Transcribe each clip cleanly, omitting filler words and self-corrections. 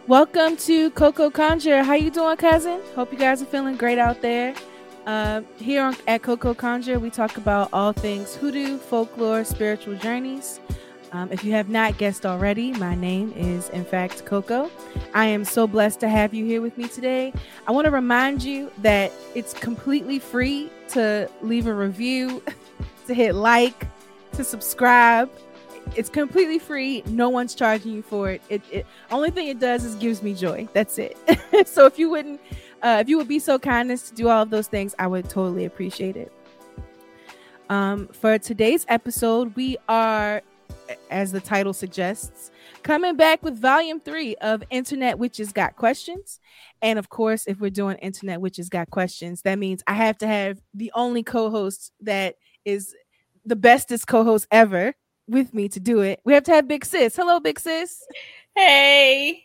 Welcome to Coco Conjure. How you doing, cousin? Hope you guys are feeling great out there. At Coco Conjure, we talk about all things hoodoo, folklore, spiritual journeys. If you have not guessed already, my name is, in fact, Coco. I am so blessed to have you here with me today. I want to remind you that it's completely free to leave a review, to hit like, to subscribe. It's completely free. No one's charging you for it. It only thing it does is gives me joy. That's it. So if you would be so kind as to do all of those things, I would totally appreciate it. For today's episode, we are, as the title suggests, coming back with volume 3 of Internet Witches Got Questions. And of course, if we're doing Internet Witches Got Questions, that means I have to have the only co-host that is the bestest co-host ever with me to do it. We have to have Big Sis. Hello, Big Sis. Hey.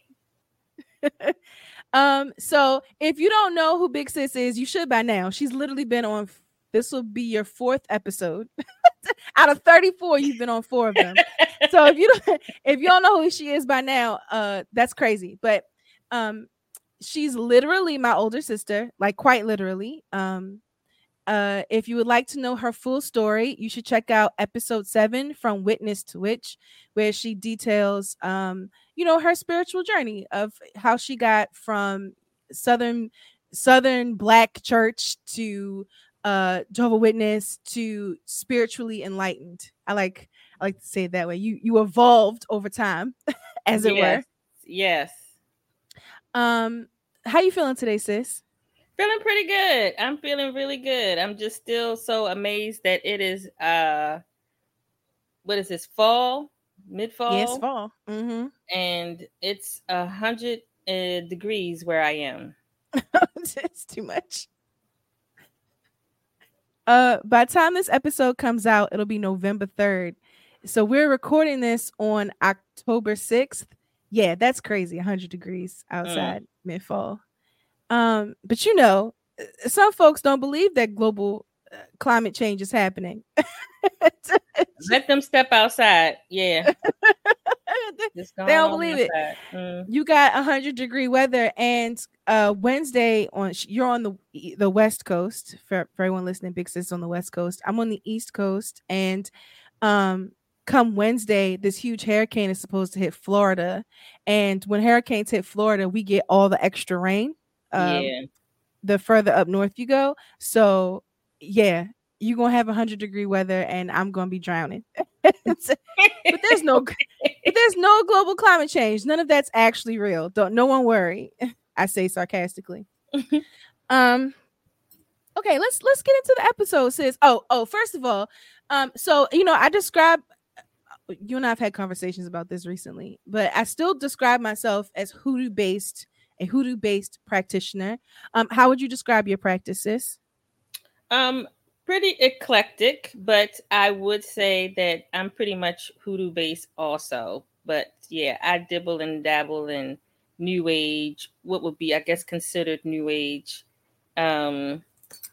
So if you don't know who Big Sis is, you should by now. She's literally been on, this will be your 4th episode. Out of 34, you've been on 4 of them. So if you don't know who she is by now, that's crazy. But she's literally my older sister, like quite literally. If you would like to know her full story, you should check out episode 7 from Witness to Witch, where she details, her spiritual journey of how she got from Southern Black church to Jehovah's Witness to spiritually enlightened. I like to say it that way. You evolved over time, as it were. Yes. How you feeling today, sis? Feeling pretty good. I'm feeling really good. I'm just still so amazed that it is what is this, fall? Mid-fall? Yes, fall. Mm-hmm. And it's 100 degrees where I am. It's too much. By the time this episode comes out, it'll be November 3rd. So we're recording this on October 6th. Yeah, that's crazy. 100 degrees outside mid-fall. But some folks don't believe that global climate change is happening. Let them step outside. Yeah. They don't believe it. You got 100-degree weather, and Wednesday you're on the West Coast. For everyone listening, Big Sis on the West Coast. I'm on the East Coast, and come Wednesday, this huge hurricane is supposed to hit Florida, and when hurricanes hit Florida, we get all the extra rain. The further up north you go. So yeah, you're gonna have 100-degree weather and I'm gonna be drowning. But there's no global climate change. None of that's actually real. No one worry. I say sarcastically. Okay, let's get into the episode, sis. First of all, so I describe, you and I've had conversations about this recently, but I still describe myself as a hoodoo-based practitioner. How would you describe your practices? Pretty eclectic, but I would say that I'm pretty much hoodoo-based also. But yeah, I dibble and dabble in New Age, what would be, I guess, considered New Age. I'm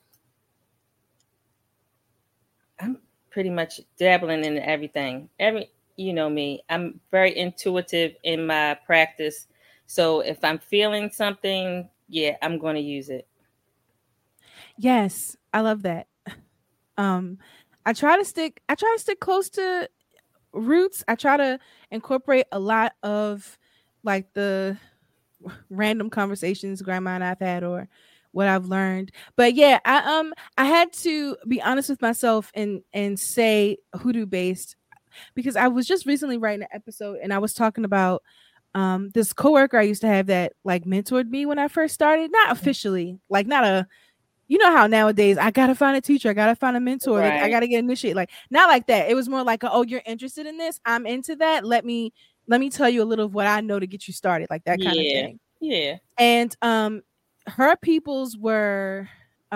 pretty much dabbling in everything. You know me, I'm very intuitive in my practice. So if I'm feeling something, yeah, I'm going to use it. Yes, I love that. I try to stick close to roots. I try to incorporate a lot of like the random conversations grandma and I've had or what I've learned. But yeah, I had to be honest with myself and say hoodoo based, because I was just recently writing an episode and I was talking about this coworker I used to have that like mentored me when I first started, not officially, like not a, how nowadays I gotta find a teacher, I gotta find a mentor, right. Like, I gotta get initiated, like not like that. It was more like, oh, you're interested in this, I'm into that, let me tell you a little of what I know to get you started, like that kind of thing. Yeah. And her peoples were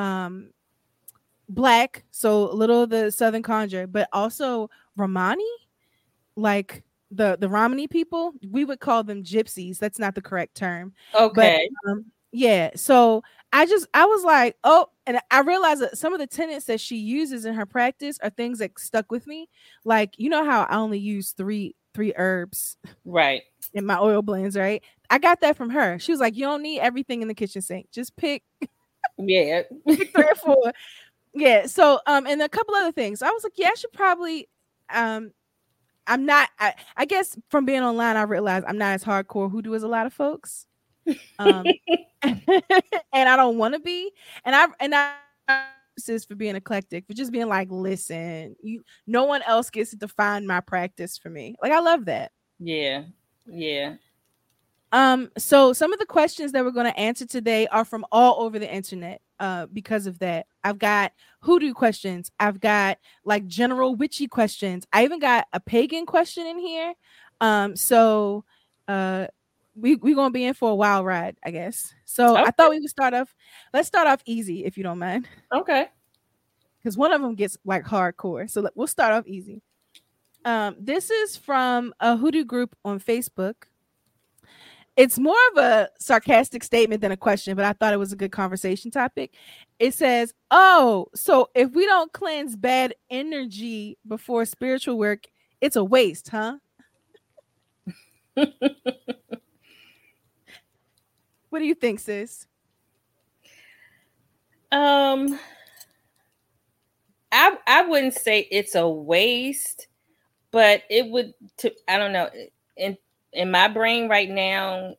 Black, so a little of the Southern Conjure, but also Romani, like the Romani people. We would call them gypsies. That's not the correct term. Okay. But, yeah. So I was like, oh, and I realized that some of the tenets that she uses in her practice are things that stuck with me. Like, you know how I only use 3 3 herbs Right. in my oil blends, right? I got that from her. She was like, you don't need everything in the kitchen sink. Just pick Yeah. 3 or 4. Yeah. So and a couple other things. I was like, yeah, I should probably I'm not I guess from being online I realized I'm not as hardcore hoodoo as a lot of folks. Um and I don't want to be. And I is for being eclectic, for just being like, listen, you no one else gets to define my practice for me. Like I love that. Yeah. Yeah. So some of the questions that we're going to answer today are from all over the internet. Because of that, I've got hoodoo questions. I've got like general witchy questions. I even got a pagan question in here. So we're gonna be in for a wild ride, I guess. So Okay. I thought we would start off. Let's start off easy, if you don't mind, Okay. because one of them gets like hardcore. So we'll start off easy. This is from a hoodoo group on Facebook. It's more of a sarcastic statement than a question, but I thought it was a good conversation topic. It says, "Oh, so if we don't cleanse bad energy before spiritual work, it's a waste, huh?" What do you think, sis? Um, I wouldn't say it's a waste, but it would. I don't know. In in my brain right now,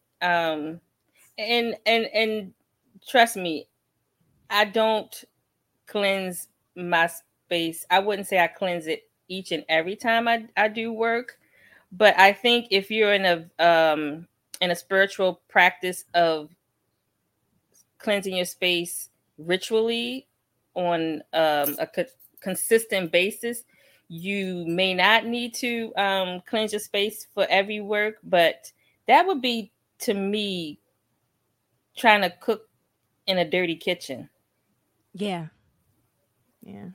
and trust me, I don't cleanse my space. I wouldn't say I cleanse it each and every time I do work, but I think if you're in a spiritual practice of cleansing your space ritually on consistent basis, you may not need to cleanse your space for every work, but that would be, to me, trying to cook in a dirty kitchen. Yeah, yeah.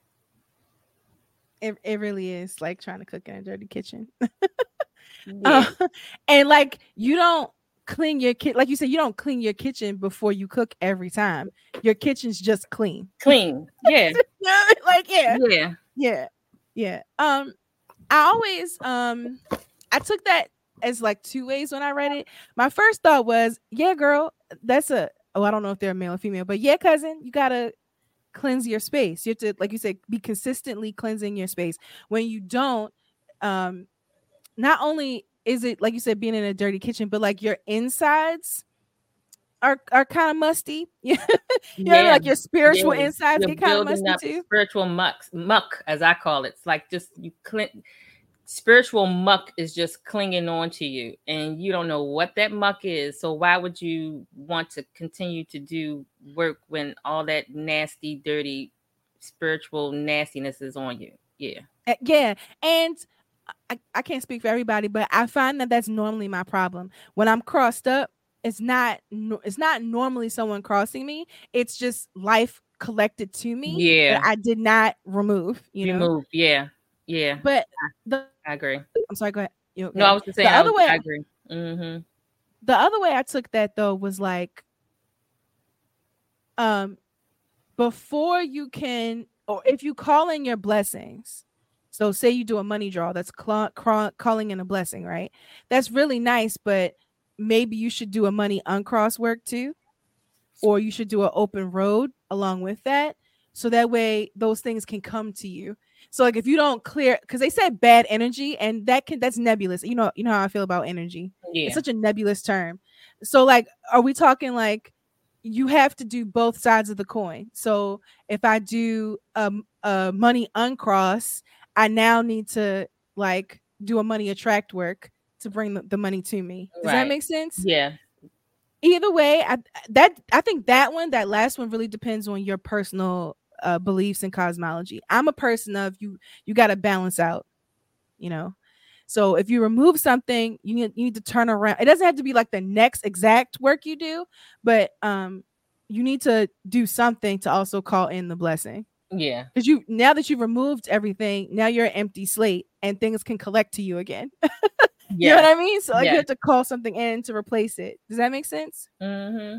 It really is like trying to cook in a dirty kitchen. Yeah. And like you don't clean your like you said, you don't clean your kitchen before you cook every time. Your kitchen's just clean. Clean. Yeah. Like yeah. Yeah. Yeah. Yeah. I always I took that as like 2 ways when I read it. My first thought was, yeah, girl, that's I don't know if they're male or female, but yeah, cousin, you gotta cleanse your space. You have to, like you said, be consistently cleansing your space. When you don't, not only is it like you said being in a dirty kitchen, but like your insides are kind of musty. You know what I mean? Like your spiritual insides get kind of musty too. Spiritual muck, as I call it. It's like just spiritual muck is just clinging on to you, and you don't know what that muck is. So why would you want to continue to do work when all that nasty, dirty, spiritual nastiness is on you? Yeah. Yeah, and I can't speak for everybody, but I find that that's normally my problem. When I'm crossed up, it's not normally someone crossing me. It's just life collected to me that I did not remove. Remove. Yeah. Yeah. But I agree. I'm sorry. Go ahead. No, I was just saying. The other way. I agree. Mm-hmm. The other way I took that though was like, before you can, or if you call in your blessings. So say you do a money draw, that's calling in a blessing, right? That's really nice, but maybe you should do a money uncross work too, or you should do an open road along with that, so that way those things can come to you. So like if you don't clear, because they said bad energy, and that's nebulous. You know how I feel about energy. Yeah. It's such a nebulous term. So like, are we talking like you have to do both sides of the coin? So if I do a money uncross, I now need to like do a money attract work to bring the money to me. Does that make sense? Yeah. Either way, I think that last one really depends on your personal beliefs in cosmology. I'm a person of you got to balance out, So if you remove something, you need to turn around. It doesn't have to be like the next exact work you do, but you need to do something to also call in the blessing. Yeah. Because now that you've removed everything, now you're an empty slate and things can collect to you again. You know what I mean? So like you have to call something in to replace it. Does that make sense? Mm-hmm.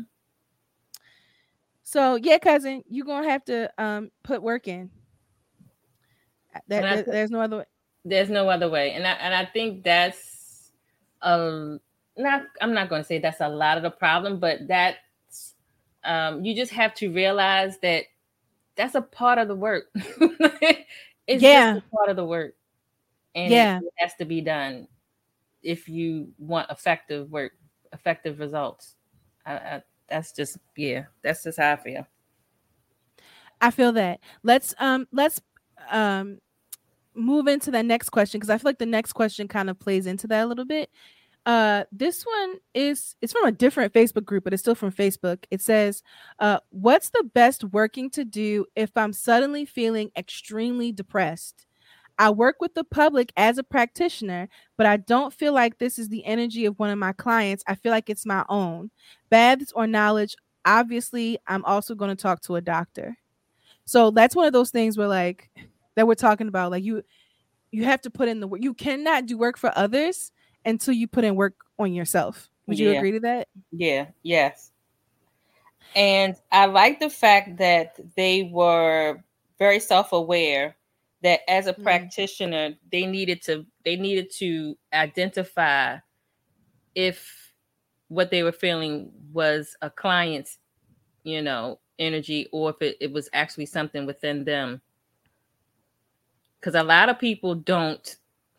So yeah, cousin, you're gonna have to put work in. There's no other way. There's no other way. And I think that's not, I'm not going to say that's a lot of the problem, but that's you just have to realize that that's a part of the work. It's just Yeah. a part of the work, and Yeah. it has to be done if you want effective work, effective results. That's just, yeah, that's just how I feel. I feel that. Let's um move into the next question, because I feel like the next question kind of plays into that a little bit. This one is, it's from a different Facebook group, but it's still from Facebook. It says, what's the best working to do if I'm suddenly feeling extremely depressed? I work with the public as a practitioner, but I don't feel like this is the energy of one of my clients. I feel like it's my own. Baths or knowledge. Obviously, I'm also going to talk to a doctor. So that's one of those things where, like, that we're talking about, like, you have to put in the work. You cannot do work for others until you put in work on yourself. Would you agree to that? Yeah, yes. And I like the fact that they were very self-aware that as a practitioner, they needed to identify if what they were feeling was a client's, energy, or if it was actually something within them. Because a lot of people don't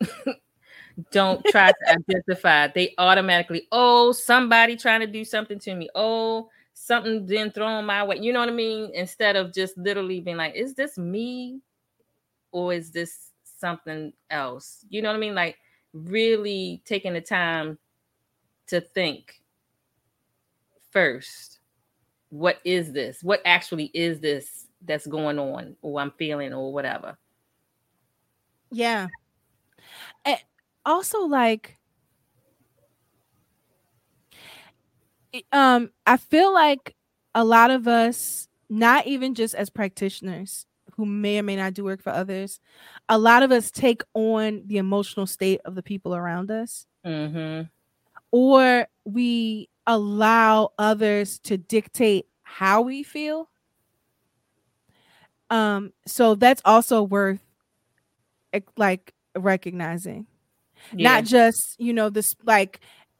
try to identify. They automatically, oh, somebody trying to do something to me. Oh, something been thrown my way. You know what I mean? Instead of just literally being like, is this me? Or is this something else? You know what I mean? Like, really taking the time to think first. What is this? What actually is this that's going on, or I'm feeling, or whatever? Yeah. And also, like, I feel like a lot of us, not even just as practitioners who may or may not do work for others, a lot of us take on the emotional state of the people around us. Mm-hmm. Or we allow others to dictate how we feel. So that's also worth, like, recognizing. Yeah. Not just, this, like,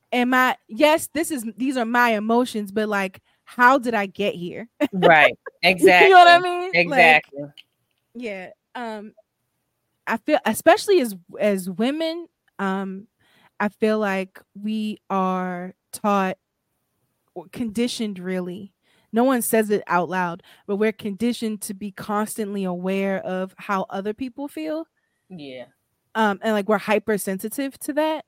these are my emotions, but, like, how did I get here? Right. Exactly. You know what I mean? Exactly. Like, yeah. I feel, especially as women, I feel like we are taught or conditioned, really. No one says it out loud, but we're conditioned to be constantly aware of how other people feel. Yeah. And, like, we're hypersensitive to that.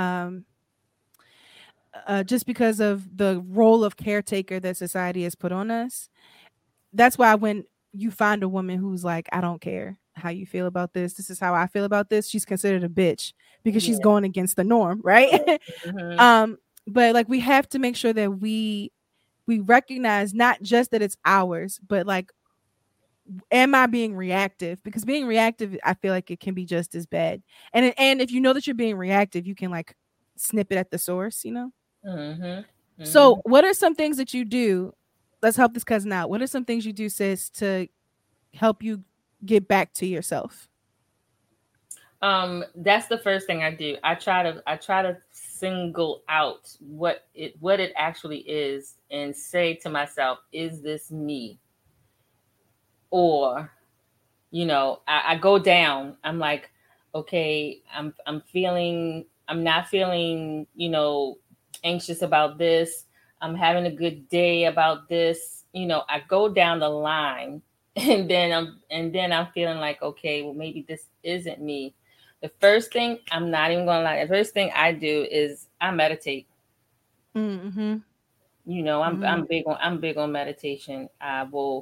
Just because of the role of caretaker that society has put on us. That's why when you find a woman who's like, I don't care how you feel about this, this is how I feel about this, she's considered a bitch because she's going against the norm, right? Mm-hmm. But, like, we have to make sure that we recognize not just that it's ours, but, like, am I being reactive? Because being reactive, I feel like it can be just as bad. And if you know that you're being reactive, you can, like, snip it at the source, Mm-hmm. Mm-hmm. So what are some things that you do? Let's help this cousin out. What are some things you do, sis, to help you get back to yourself? That's the first thing I do. I try to single out what it actually is, and say to myself, is this me? Or, I go down. I'm like, okay, I'm not feeling, anxious about this. I'm having a good day about this. I go down the line, and then I'm feeling like, okay, well, maybe this isn't me. The first thing, I'm not even gonna lie, the first thing I do is I meditate. Mm-hmm. I'm big on meditation. I will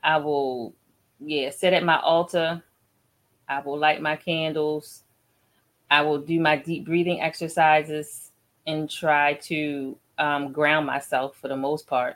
sit at my altar. I will light my candles. I will do my deep breathing exercises and try to ground myself for the most part.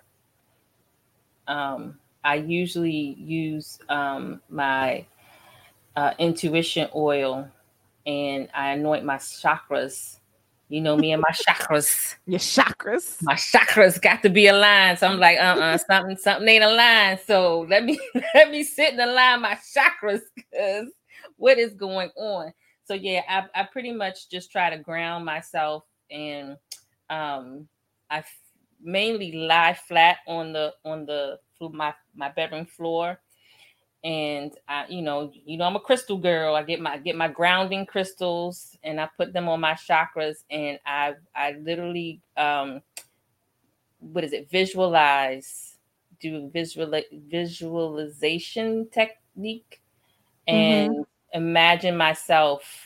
I usually use my intuition oil, and I anoint my chakras. You know me and my chakras. Your chakras. My chakras got to be aligned. So I'm like, something ain't aligned. So let me sit and align my chakras, because what is going on? So yeah, I pretty much just try to ground myself, and I mainly lie flat on my bedroom floor, and I'm a crystal girl. I get my grounding crystals, and I put them on my chakras, and I literally what is it, do visualization technique, and imagine myself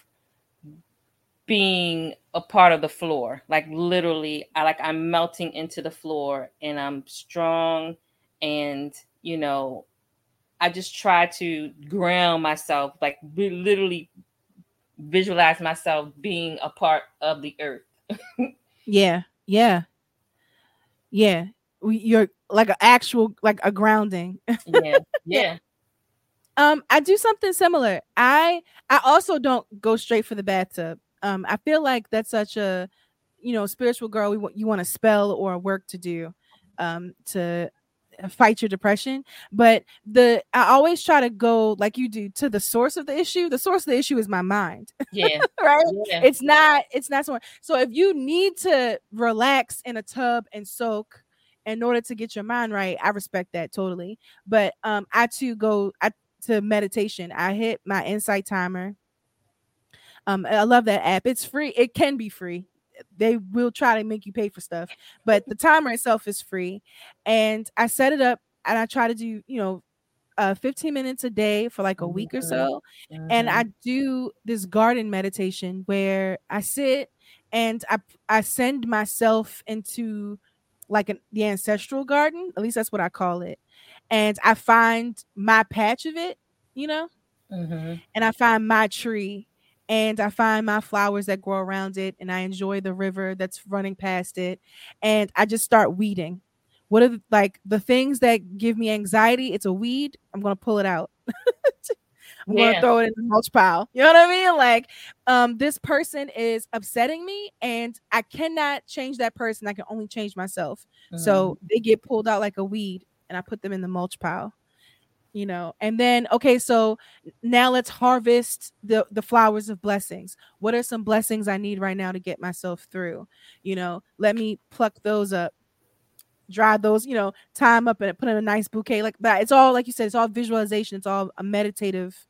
being a part of the floor, like literally I'm melting into the floor, and I'm strong, and I just try to ground myself, like literally visualize myself being a part of the earth. Yeah. You're like an actual, like a grounding. Yeah. Yeah. I do something similar. I also don't go straight for the bathtub. I feel like that's such a, spiritual girl. You want a spell or a work to do, to fight your depression. But I always try to go, like you do, to the source of the issue. The source of the issue is my mind. Yeah. Right. Yeah. It's not so if you need to relax in a tub and soak in order to get your mind right, I respect that totally. But I too go to meditation. I hit my Insight timer. I love that app. It's free. It can be free. They will try to make you pay for stuff, but the timer itself is free. And I set it up, and I try to do 15 minutes a day for like a week or so. And I do this garden meditation where I sit and I send myself into like the ancestral garden. At least that's what I call it. And I find my patch of it, and I find my tree, and I find my flowers that grow around it, and I enjoy the river that's running past it, and I just start weeding. What are the things that give me anxiety? It's a weed. I'm gonna pull it out. I'm gonna throw it in the mulch pile. You know what I mean? Like, this person is upsetting me, and I cannot change that person. I can only change myself. So they get pulled out like a weed, and I put them in the mulch pile. And then, okay, so now let's harvest the flowers of blessings. What are some blessings I need right now to get myself through? Let me pluck those up, dry those, tie them up and put in a nice bouquet. Like that. It's all, like you said, it's all visualization. It's all a meditative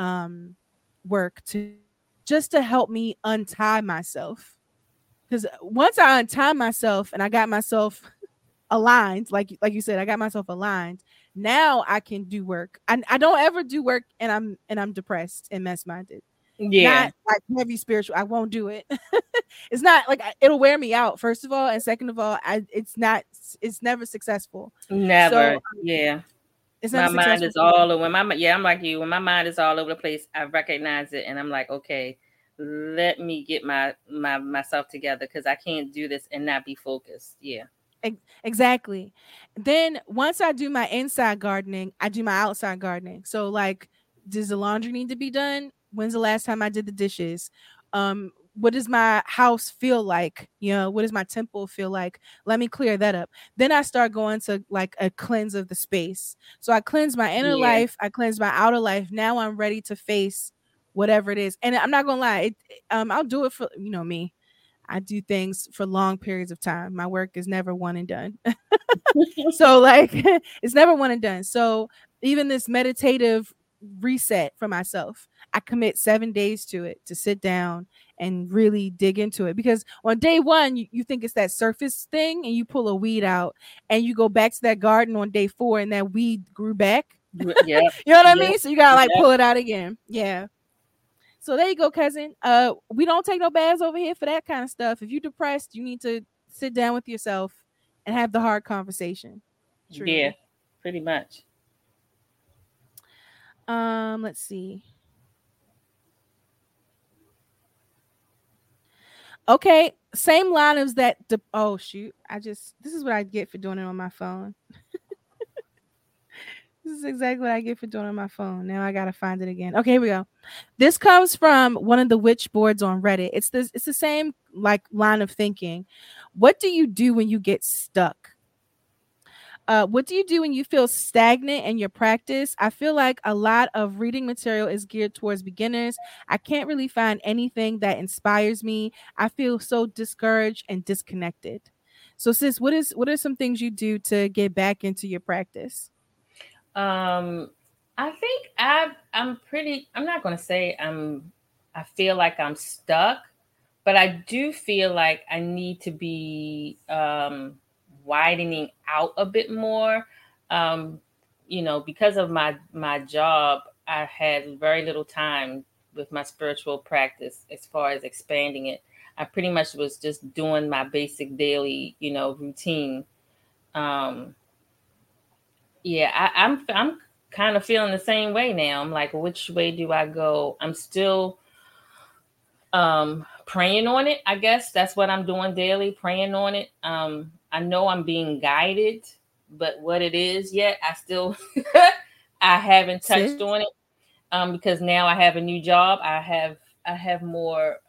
work just to help me untie myself. Because once I untie myself and I got myself aligned, like you said, I got myself aligned. Now I can do work. I don't ever do work and I'm depressed and mess minded. Yeah. Not like heavy spiritual. I won't do it. It's not like it'll wear me out, first of all, and second of all, it's never successful. Never. So, yeah. It's my mind is all over. I'm like you. When my mind is all over the place, I recognize it, and I'm like, okay, let me get myself together, because I can't do this and not be focused. Yeah. Exactly. Then once I do my inside gardening, I do my outside gardening. So like, does the laundry need to be done? When's the last time I did the dishes? What does my house feel like? What does my temple feel like? Let me clear that up. Then I start going to like a cleanse of the space. So I cleanse my inner life. I cleanse my outer life. Now I'm ready to face whatever it is. And I'm not gonna lie, I'll do it for me. I do things for long periods of time. My work is never one and done. So like, it's never one and done. So even this meditative reset for myself, I commit 7 days to it, to sit down and really dig into it. Because on day one, you think it's that surface thing, and you pull a weed out and you go back to that garden on day 4 and that weed grew back. Yeah. You know what I mean? So you gotta like pull it out again. Yeah. So there you go, cousin. We don't take no baths over here for that kind of stuff. If you're depressed, you need to sit down with yourself and have the hard conversation. Truly. Yeah, pretty much. Let's see. Okay, same line as that. Oh shoot! This is what I get for doing it on my phone. This is exactly what I get for doing it on my phone. Now I gotta find it again. Okay, here we go. This comes from one of the witch boards on Reddit. It's the same like line of thinking. What do you do when you get stuck? What do you do when you feel stagnant in your practice? I feel like a lot of reading material is geared towards beginners. I can't really find anything that inspires me. I feel so discouraged and disconnected. So, sis, what are some things you do to get back into your practice? I think I'm not going to say I feel like I'm stuck, but I do feel like I need to be widening out a bit more. Um, because of my job, I had very little time with my spiritual practice as far as expanding it. I pretty much was just doing my basic daily, routine. Um, yeah, I'm kind of feeling the same way now. I'm like, which way do I go? I'm still praying on it. I guess that's what I'm doing daily, praying on it. I know I'm being guided, but what it is yet, I still I haven't touched on it. Because now I have a new job. I have more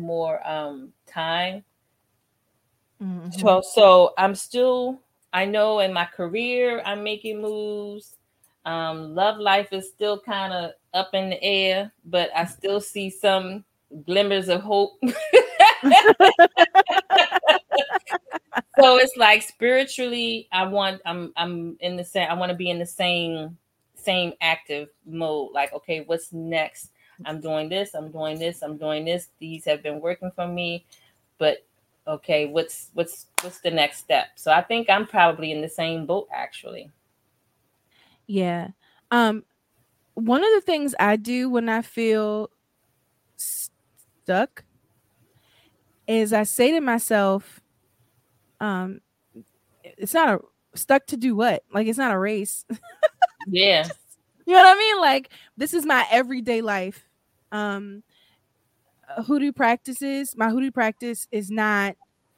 time. Mm-hmm. So I'm still, I know in my career I'm making moves. Love life is still kind of up in the air, but I still see some glimmers of hope. So it's like spiritually, I'm in the same, I want to be in the same active mode. Like, okay, what's next? I'm doing this, I'm doing this, I'm doing this. These have been working for me, but okay, what's the next step? So I think I'm probably in the same boat actually. Yeah. Um, One of the things I do when I feel stuck is I say to myself, um, it's not a stuck to do what? Like it's not a race. Yeah. You know what I mean? Like this is my everyday life. Um, hoodoo practices. My hoodoo practice is not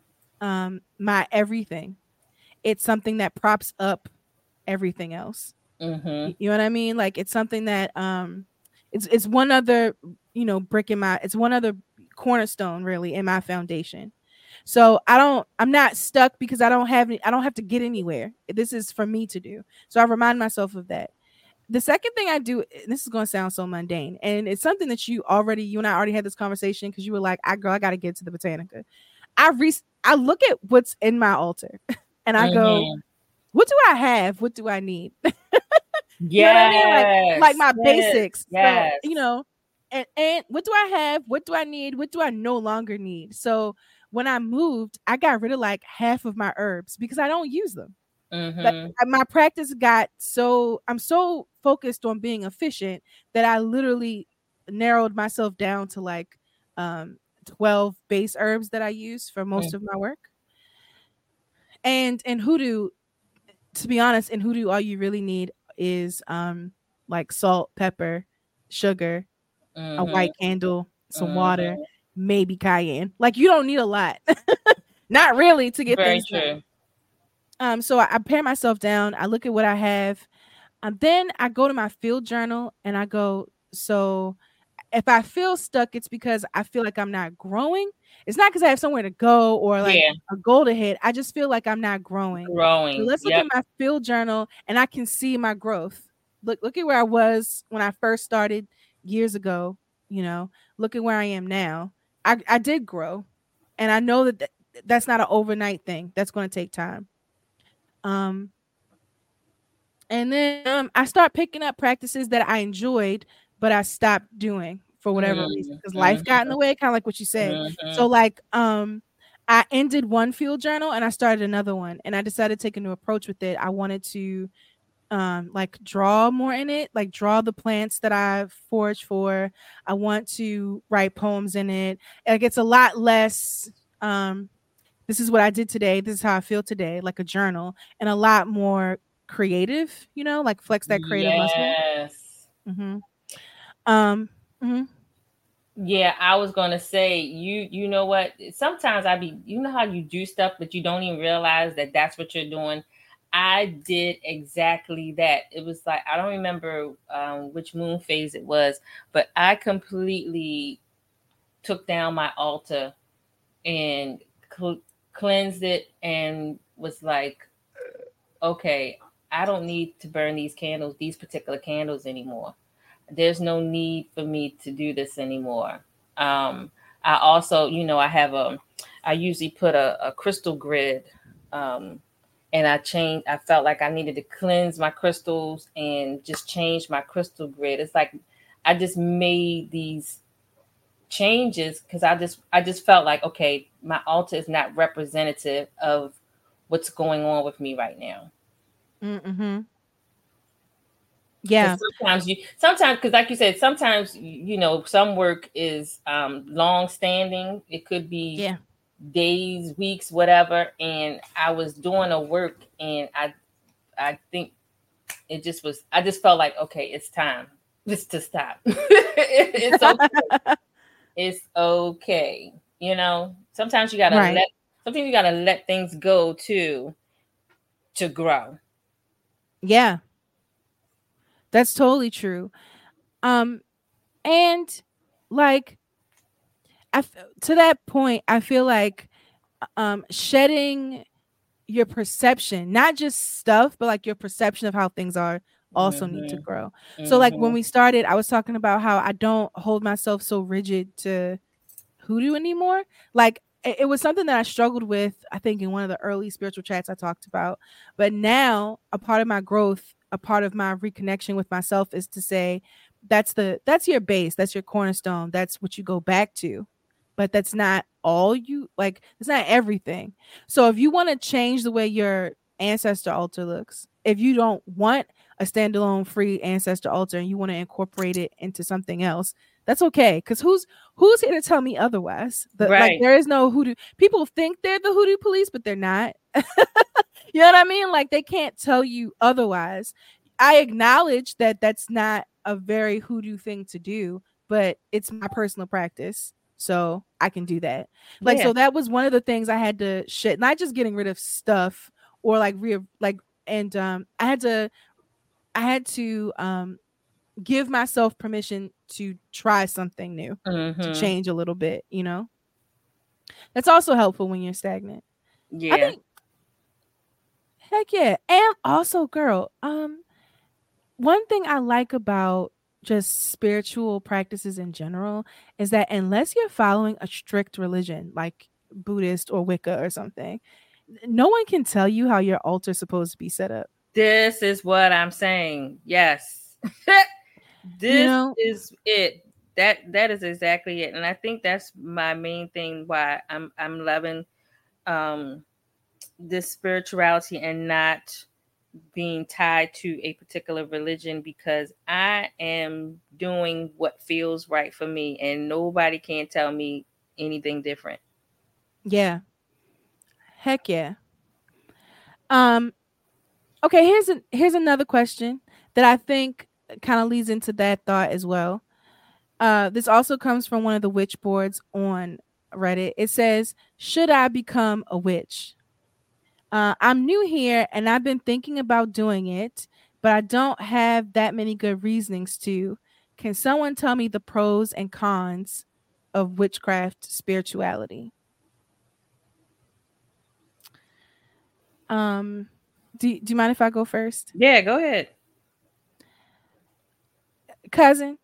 my everything. It's something that props up everything else. Mm-hmm. You know what I mean? Like it's something that it's one other, brick in my, it's one other cornerstone really in my foundation. So I'm not stuck because I don't have to get anywhere. This is for me to do. So I remind myself of that. The second thing I do, and this is going to sound so mundane, and it's something that you and I already had this conversation because you were like, I got to get to the Botanica. I look at what's in my altar and I go, Mm-hmm. what do I have? What do I need? You know what I mean? Like Yes. my Yes. basics. So, Yes. and what do I have? What do I need? What do I no longer need? So when I moved, I got rid of like half of my herbs because I don't use them. Like Mm-hmm. my practice got so I'm so focused on being efficient that I literally narrowed myself down to like 12 base herbs that I use for most of my work. And in hoodoo, to be honest, in hoodoo, all you really need is like salt, pepper, sugar, a Mm-hmm. white candle, some water, Mm-hmm. maybe cayenne. Like you don't need a lot. Not really to get Very things done. true. So I pare myself down, I look at what I have, and then I go to my field journal and I go, so if I feel stuck, it's because I feel like I'm not growing. It's not because I have somewhere to go or like Yeah. a goal to hit. I just feel like I'm not growing. So Growing. let's look at Yep. my field journal and I can see my growth. Look at where I was when I first started years ago. Look at where I am now. I did grow, and I know that that's not an overnight thing. That's going to take time. Um, and then I start picking up practices that I enjoyed, but I stopped doing for whatever reason because life got in Mm-hmm. the way, kind of like what you said. Mm-hmm. So like I ended one field journal and I started another one, and I decided to take a new approach with it. I wanted to like draw more in it, like draw the plants that I've foraged for. I want to write poems in it. Like it's a lot less this is what I did today, this is how I feel today, like a journal, and a lot more creative, like flex that creative muscle. Yes. Mm-hmm. Um, mhm. Yeah, I was gonna say you know what? Sometimes you know how you do stuff, but you don't even realize that that's what you're doing. I did exactly that. It was like I don't remember which moon phase it was, but I completely took down my altar and cleansed it and was like, okay, I don't need to burn these particular candles anymore. There's no need for me to do this anymore. Um, I also, I usually put a crystal grid, um, and I felt like I needed to cleanse my crystals and just change my crystal grid. It's like I just made these changes because I just felt like, okay, my altar is not representative of what's going on with me right now. Mm-hmm. Because Yeah. sometimes, because like you said, sometimes some work is long standing. It could be Yeah. days, weeks, whatever. And I was doing a work, and I think it just was. I just felt like, okay, it's time just to stop. It's okay. It's okay. Sometimes you gotta Right. let. Sometimes you gotta let things go to grow. Yeah. That's totally true. Um, and like to that point, I feel like shedding your perception, not just stuff, but like your perception of how things are also need to Hmm. grow. So like when Hmm. we started, I was talking about how I don't hold myself so rigid to hoodoo anymore. Like it was something that I struggled with, I think, in one of the early spiritual chats I talked about. But now a part of my growth, a part of my reconnection with myself is to say that's your base, that's your cornerstone, that's what you go back to. But that's not all you like, it's not everything. So if you want to change the way your ancestor altar looks, if you don't want a standalone free ancestor altar and you want to incorporate it into something else, that's okay. Because who's here to tell me otherwise? Like Right. there is no hoodoo. People think they're the hoodoo police, but they're not. You know what I mean? Like they can't tell you otherwise. I acknowledge that that's not a very hoodoo thing to do, but it's my personal practice. So I can do that. Like, Yeah. so that was one of the things I had to shit, not just getting rid of stuff or like and I had to give myself permission to try something new, to Hmm. change a little bit, you know? That's also helpful when you're stagnant. I Yeah. think heck yeah. And also, girl, one thing I like about just spiritual practices in general is that unless you're following a strict religion like Buddhist or Wicca or something, no one can tell you how your altar's supposed to be set up. This is what I'm saying. Yes. You This know? is it. That is exactly it. And I think that's my main thing why I'm loving um this spirituality and not being tied to a particular religion, because I am doing what feels right for me and nobody can tell me anything different. Yeah. Heck yeah. Um okay, here's another question that I think kind of leads into that thought as well. This also comes from one of the witch boards on Reddit. It says, "Should I become a witch? I'm new here and I've been thinking about doing it, but I don't have that many good reasonings to. Can someone tell me the pros and cons of witchcraft spirituality?" Um, do you mind if I go first, Yeah, go ahead. cousin?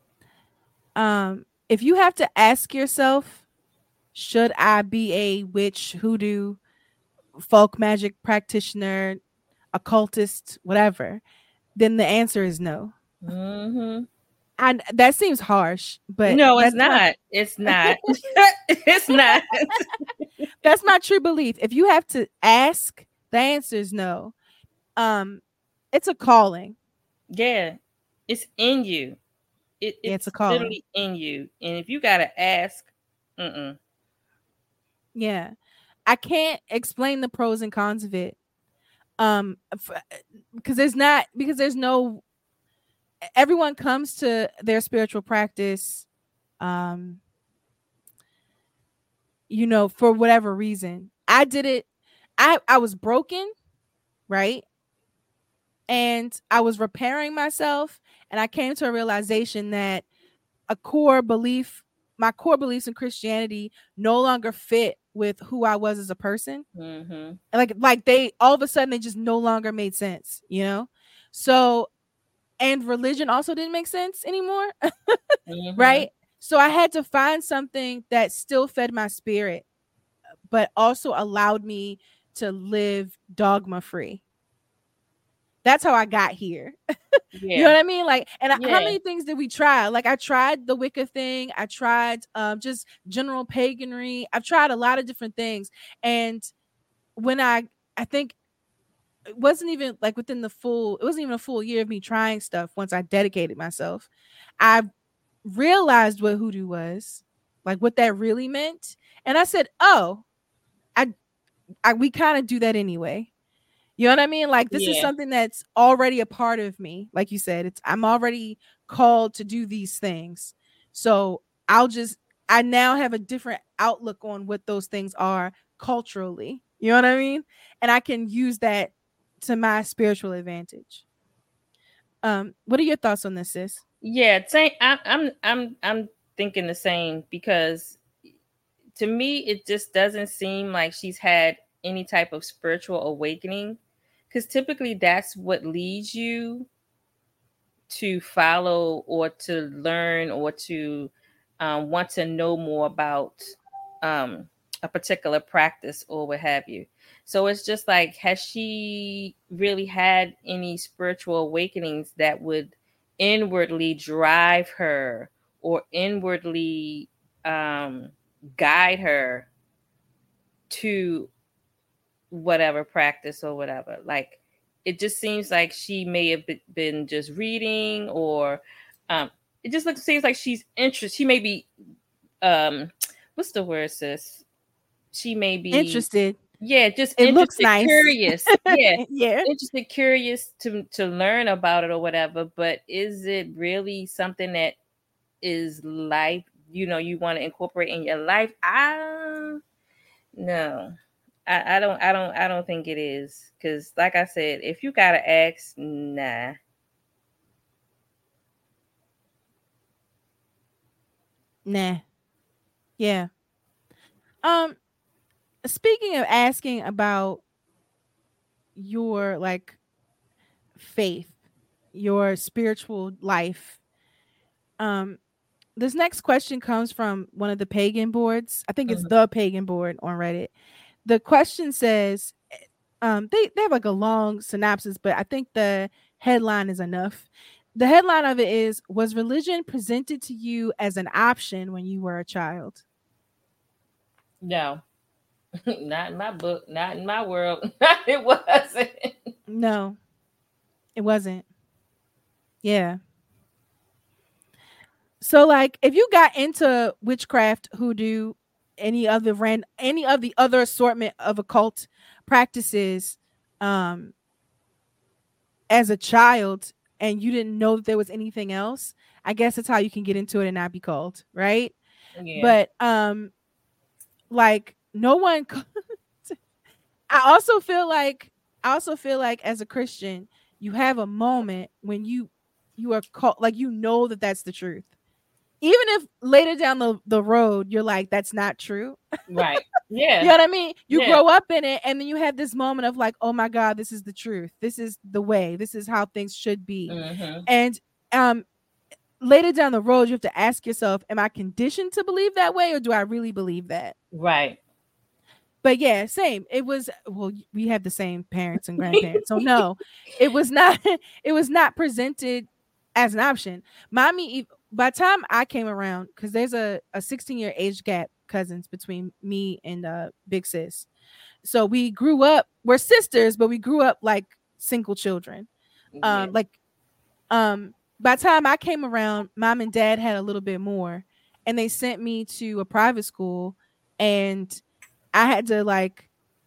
If you have to ask yourself, should I be a witch, hoodoo, folk magic practitioner, occultist, whatever, then the answer is no. Hmm. And that seems harsh, but No, it's not. It's not. It's not. that's my true belief. If you have to ask, the answer is no. Um, it's a calling. Yeah, it's in you. Yeah, it's a It's calling. literally in you. And if you gotta ask, mm-mm. Yeah, I can't explain the pros and cons of it. Because there's no, everyone comes to their spiritual practice, um, for whatever reason. I did it. I was broken, right? And I was repairing myself, and I came to a realization that a core belief, my core beliefs in Christianity no longer fit with who I was as a person. Mm-hmm. Like they all of a sudden they just no longer made sense, you know? So, and religion also didn't make sense anymore. Mm-hmm. Right? So I had to find something that still fed my spirit, but also allowed me to live dogma free. That's how I got here. You know Yeah. what I mean? Like, and how Yeah. many things did we try? Like, I tried the Wicca thing. I tried just general paganry. I've tried a lot of different things. And when I think it wasn't even like it wasn't even a full year of me trying stuff once I dedicated myself. I realized what hoodoo was, like what that really meant. And I said, oh, I, we kind of do that anyway. You know what I mean? Like this is Yeah. something that's already a part of me. Like you said, I'm already called to do these things. So I now have a different outlook on what those things are culturally. You know what I mean? And I can use that to my spiritual advantage. What are your thoughts on this, sis? Yeah. Same. I'm thinking the same, because to me it just doesn't seem like she's had any type of spiritual awakening, because typically that's what leads you to follow or to learn or to want to know more about um, a particular practice or what have you. So it's just like, has she really had any spiritual awakenings that would inwardly drive her or inwardly um, guide her to whatever practice or whatever? Like, it just seems like she may have been just reading, or it just seems like she's interested. She may be what's the word, sis? She may be, Interested. yeah, just It looks interested, nice. curious. Yeah, Yeah. interested, curious to learn about it or whatever. But is it really something that is life, you want to incorporate in your life? No. I don't think it is, because like I said, if you gotta ask, nah. Nah. Yeah. Um Speaking of asking about your like faith, your spiritual life, um this next question comes from one of the pagan boards. I think it's Mhm. the pagan board on Reddit. The question says, they have like a long synopsis, but I think the headline is enough. The headline of it is, was religion presented to you as an option when you were a child? No. Not in my book, not in my world. It wasn't. No, it wasn't. Yeah. So like if you got into witchcraft, hoodoo, any of the other assortment of occult practices um as a child, and you didn't know that there was anything else, I guess that's how you can get into it and not be called, right? Yeah. But like no one I also feel like as a Christian, you have a moment when you are called, like you know that that's the truth. Even if later down the road you're like that's not true. Right. You Yeah. know what I mean? You Yeah. grow up in it and then you have this moment of like, oh my God, this is the truth. This is the way. This is how things should be. Mm-hmm. And um later down the road, you have to ask yourself, am I conditioned to believe that way or do I really believe that? Right. But yeah, same. It was, well, we have the same parents and grandparents. So no, it was not it was not presented as an option. Mommy, by the time I came around, because there's a 16-year age gap cousins between me and big sis. So we grew up, we're sisters, but we grew up like single children. Yeah. Like by the time I came around, mom and dad had a little bit more, and they sent me to a private school, and I had to like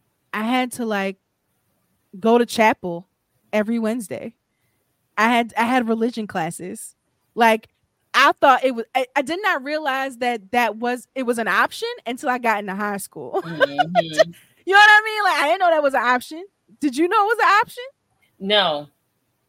go to chapel every Wednesday. I had religion classes. Like I thought it was I did not realize that it was an option until I got into high school. Mm-hmm. You know what I mean? Like I didn't know that was an option. Did you know it was an option? No.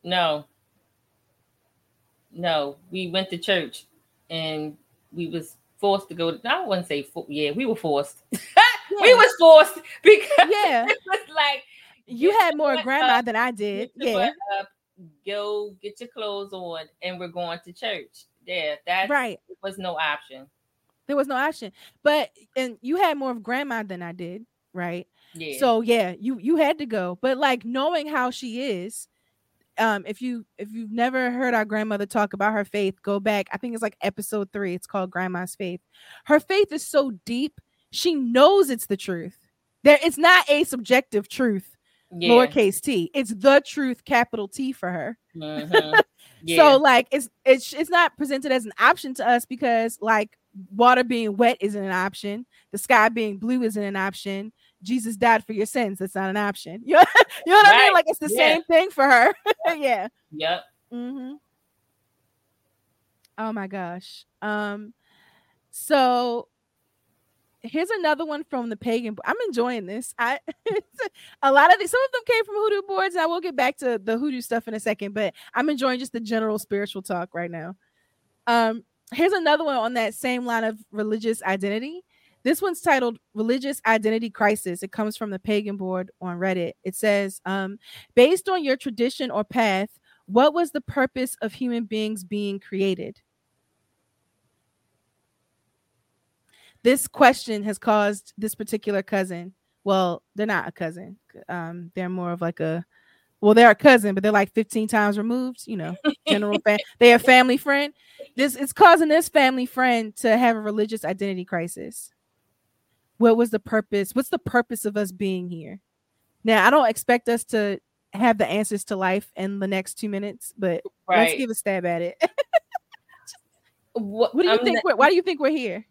No. No. We went to church, and we was forced to go. I wouldn't say, yeah, we were forced. We was forced because it was like you had more grandma than I did. Yeah. Go get your clothes on, and we're going to church. Yeah, that right. was no option. There was no option. But and you had more of grandma than I did, right? Yeah. So yeah, you had to go. But like knowing how she is, if you've never heard our grandmother talk about her faith, go back. I think it's like episode 3. It's called Grandma's Faith. Her faith is so deep. She knows it's the truth. It's not a subjective truth, lowercase t. It's the truth, capital T for her. Mm-hmm. Yeah. So like it's not presented as an option to us because like water being wet isn't an option. The sky being blue isn't an option. Jesus died for your sins. That's not an option. You know what I mean? Like it's the same thing for her. Yeah. Yep. Mm-hmm. Oh my gosh. So here's another one from the pagan. I'm enjoying this. A lot of these, some of them came from hoodoo boards, and I will get back to the hoodoo stuff in a second, but I'm enjoying just the general spiritual talk right now. Here's another one on that same line of religious identity. This one's titled Religious Identity Crisis. It comes from the pagan board on Reddit. It says, based on your tradition or path, what was the purpose of human beings being created? This question has caused this particular cousin. Well, they're not a cousin. They're more of like they're a cousin, but they're like 15 times removed, general fan. They're a family friend. It's causing this family friend to have a religious identity crisis. What was the purpose? What's the purpose of us being here? Now, I don't expect us to have the answers to life in the next 2 minutes, but let's give a stab at it. What do you think? Why do you think we're here?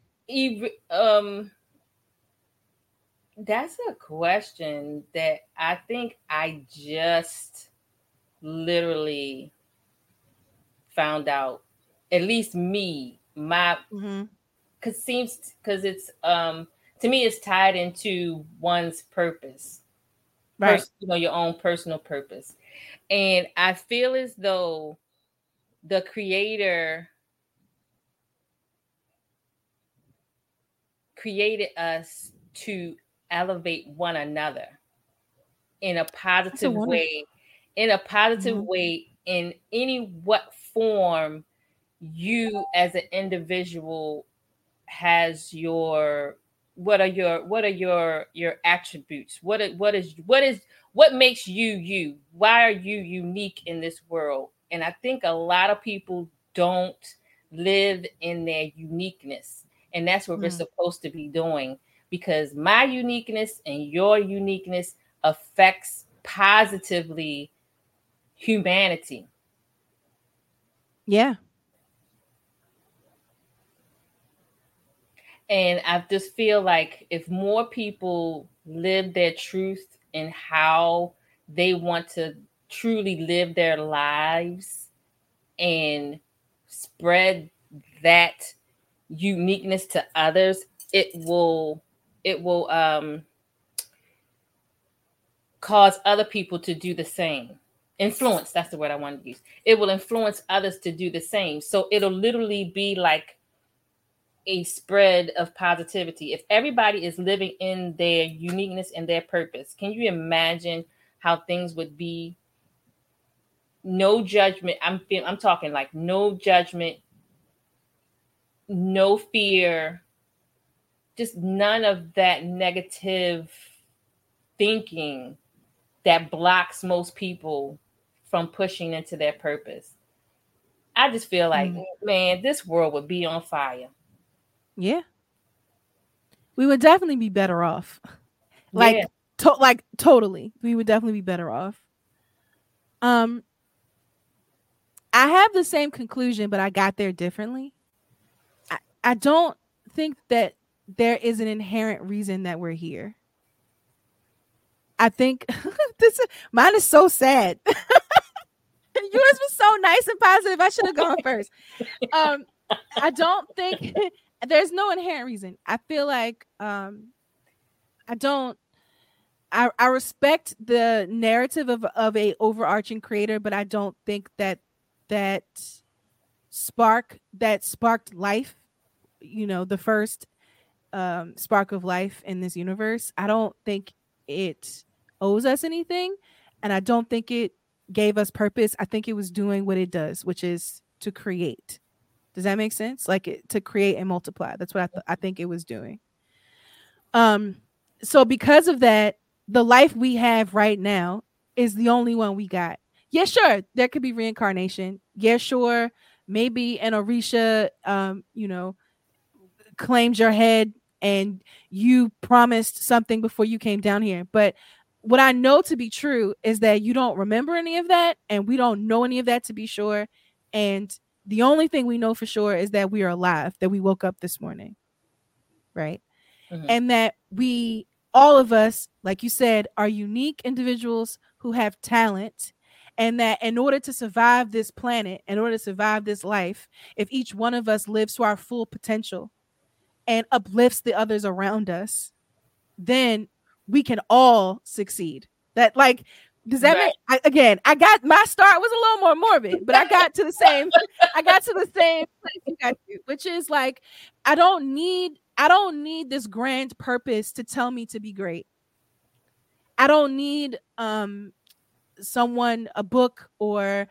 That's a question that I think I just literally found out. At least me, because it's to me it's tied into one's purpose, right? Your own personal purpose, and I feel as though the Creator created us to elevate one another in a positive way, in any what form you as an individual has what are your attributes, what makes you, why are you unique in this world? And I think a lot of people don't live in their uniqueness. And that's what we're supposed to be doing, because my uniqueness and your uniqueness affects positively humanity. Yeah. And I just feel like if more people live their truth in how they want to truly live their lives and spread that uniqueness to others, it will cause other people to do the same. Influence, that's the word I wanted to use. It will influence others to do the same. So it'll literally be like a spread of positivity. If everybody is living in their uniqueness and their purpose, can you imagine how things would be? No judgment. I'm talking like no judgment, no fear, just none of that negative thinking that blocks most people from pushing into their purpose. I just feel like, man, this world would be on fire. Yeah. We would definitely be better off. Totally. We would definitely be better off. I have the same conclusion, but I got there differently. I don't think that there is an inherent reason that we're here. I think mine is so sad. Yours was so nice and positive. I should have gone first. I don't think there's no inherent reason. I feel like I respect the narrative of a overarching creator, but I don't think that sparked life, the first spark of life in this universe, I don't think it owes us anything, and I don't think it gave us purpose. I think it was doing what it does, which is to create. Does that make sense? Like to create and multiply. That's what I think it was doing. So because of that, the life we have right now is the only one we got. Yeah, sure, there could be reincarnation. Yeah, sure, maybe an Orisha, claimed your head and you promised something before you came down here. But what I know to be true is that you don't remember any of that, and we don't know any of that to be sure. And the only thing we know for sure is that we are alive, that we woke up this morning, right? Mm-hmm. And that all of us, like you said, are unique individuals who have talent, and that in order to survive this planet, in order to survive this life, if each one of us lives to our full potential and uplifts the others around us, then we can all succeed. That, like, does that make, I got, my start was a little more morbid, but I got to the same place you got to, which is like, I don't need this grand purpose to tell me to be great. I don't need someone, a book or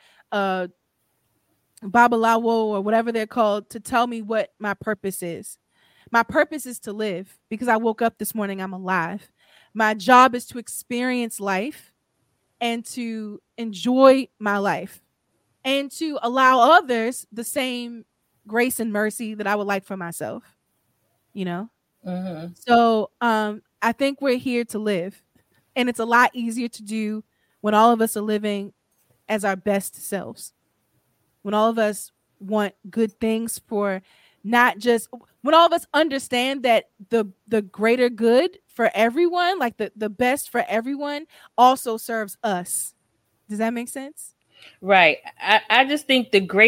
Babalawo or whatever they're called, to tell me what my purpose is. My purpose is to live because I woke up this morning, I'm alive. My job is to experience life and to enjoy my life and to allow others the same grace and mercy that I would like for myself, Mm-hmm. So I think we're here to live, and it's a lot easier to do when all of us are living as our best selves, when all of us want good things for, not just when all of us understand that the greater good for everyone, like the best for everyone, also serves us. Does that make sense? Right. I just think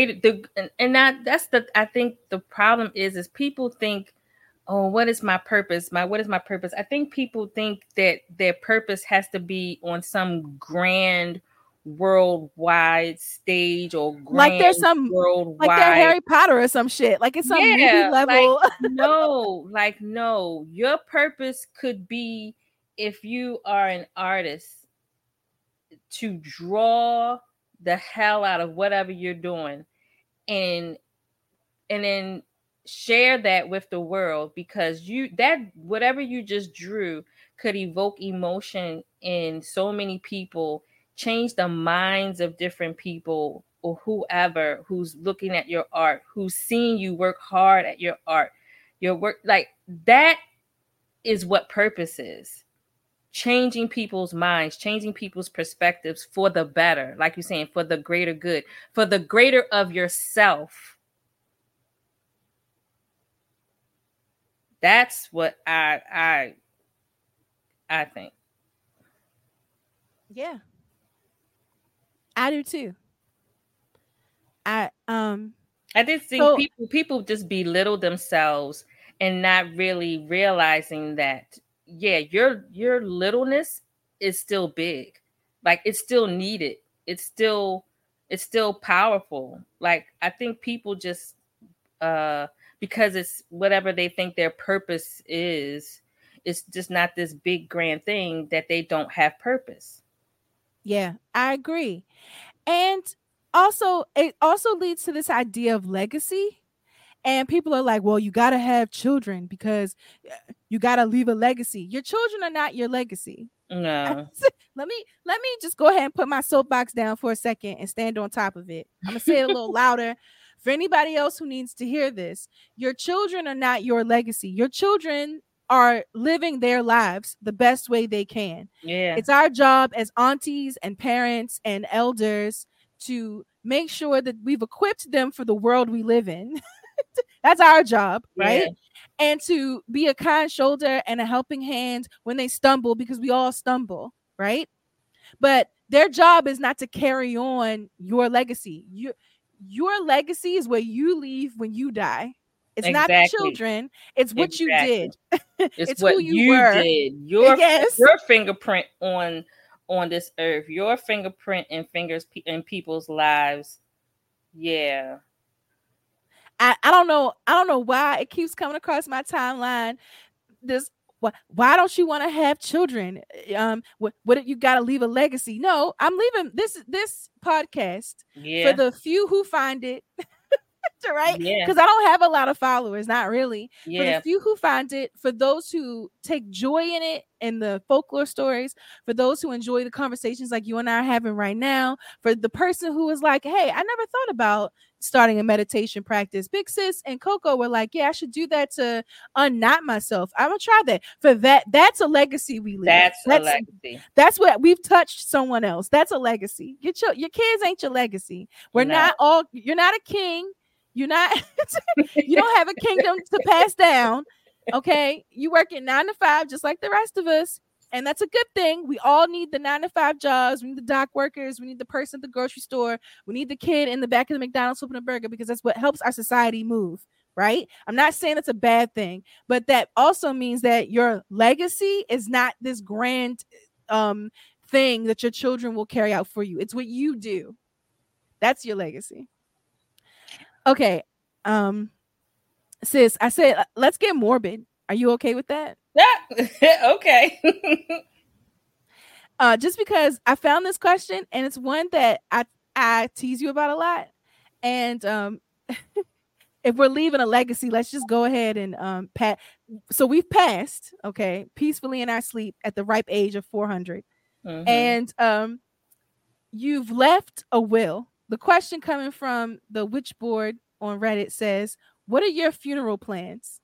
I think the problem is people think, oh, what is my purpose? What is my purpose? I think people think that their purpose has to be on some grand worldwide stage or grand, like there's some worldwide, like they're Harry Potter or some shit. Like it's some movie level. No. Your purpose could be, if you are an artist, to draw the hell out of whatever you're doing and then share that with the world, because whatever you just drew could evoke emotion in so many people, change the minds of different people or whoever who's looking at your art, who's seeing you work hard at your art, your work. Like, that is what purpose is. Changing people's minds, changing people's perspectives for the better, like you're saying, for the greater good, for the greater of yourself. That's what I think. Yeah, I do too. I just think people just belittle themselves and not really realizing that, yeah, your littleness is still big. Like, it's still needed. It's still powerful. Like, I think people just because it's whatever they think their purpose is, it's just not this big grand thing, that they don't have purpose. Yeah, I agree. And also, it also leads to this idea of legacy. And people are like, well, you got to have children because you got to leave a legacy. Your children are not your legacy. No. Let me just go ahead and put my soapbox down for a second and stand on top of it. I'm going to say it a little louder for anybody else who needs to hear this. Your children are not your legacy. Your children are living their lives the best way they can. Yeah. It's our job as aunties and parents and elders to make sure that we've equipped them for the world we live in. That's our job, right? Yeah. And to be a kind shoulder and a helping hand when they stumble, because we all stumble, right? But their job is not to carry on your legacy. Your legacy is what you leave when you die. It's not the children. It's what you did. It's what who you were. Did. Your fingerprint on this earth. Your fingerprint and fingers in people's lives. Yeah. I don't know. I don't know why it keeps coming across my timeline. This why don't you want to have children? What you got to leave a legacy? No, I'm leaving this podcast for Yeah. the few who find it. Right? Yeah. Because I don't have a lot of followers, not really. For the Yeah. few who find it, for those who take joy in it and the folklore stories, for those who enjoy the conversations like you and I are having right now, for the person who is like, hey, I never thought about starting a meditation practice. Big Sis and Coco were like, yeah, I should do that to unknot myself. I'm gonna try that. For that's a legacy we leave. That's a legacy. That's what we've touched someone else. That's a legacy. Your kids ain't your legacy. You're not a king. You're not, you don't have a kingdom to pass down. Okay. You work at 9 to 5, just like the rest of us. And that's a good thing. We all need the 9 to 5 jobs. We need the dock workers. We need the person at the grocery store. We need the kid in the back of the McDonald's flipping a burger, because that's what helps our society move. Right. I'm not saying it's a bad thing, but that also means that your legacy is not this grand thing that your children will carry out for you. It's what you do. That's your legacy. Okay. Sis, I said let's get morbid. Are you okay with that? Yeah. Okay. Just because I found this question and it's one that I tease you about a lot. And if we're leaving a legacy, let's just go ahead and so we've passed, okay, peacefully in our sleep at the ripe age of 400. Mm-hmm. And you've left a will. The question coming from the Witchboard on Reddit says, what are your funeral plans?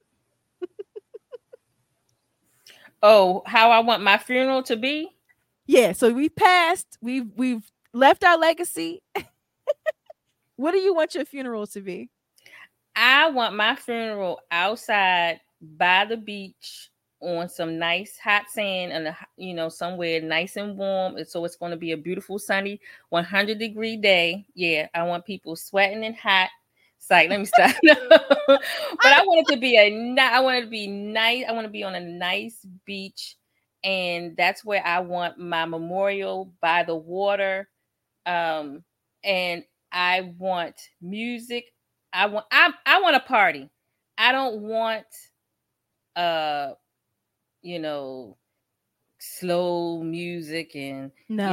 Oh, how I want my funeral to be? Yeah, so we've passed. We've left our legacy. What do you want your funeral to be? I want my funeral outside by the beach on some nice hot sand and somewhere nice and warm. And so it's going to be a beautiful sunny 100-degree day. Yeah, I want people sweating and hot. Let me stop. But I want it to be I want it to be nice. I want to be on a nice beach, and that's where I want my memorial, by the water. And I want music. I want a party. I don't want slow music and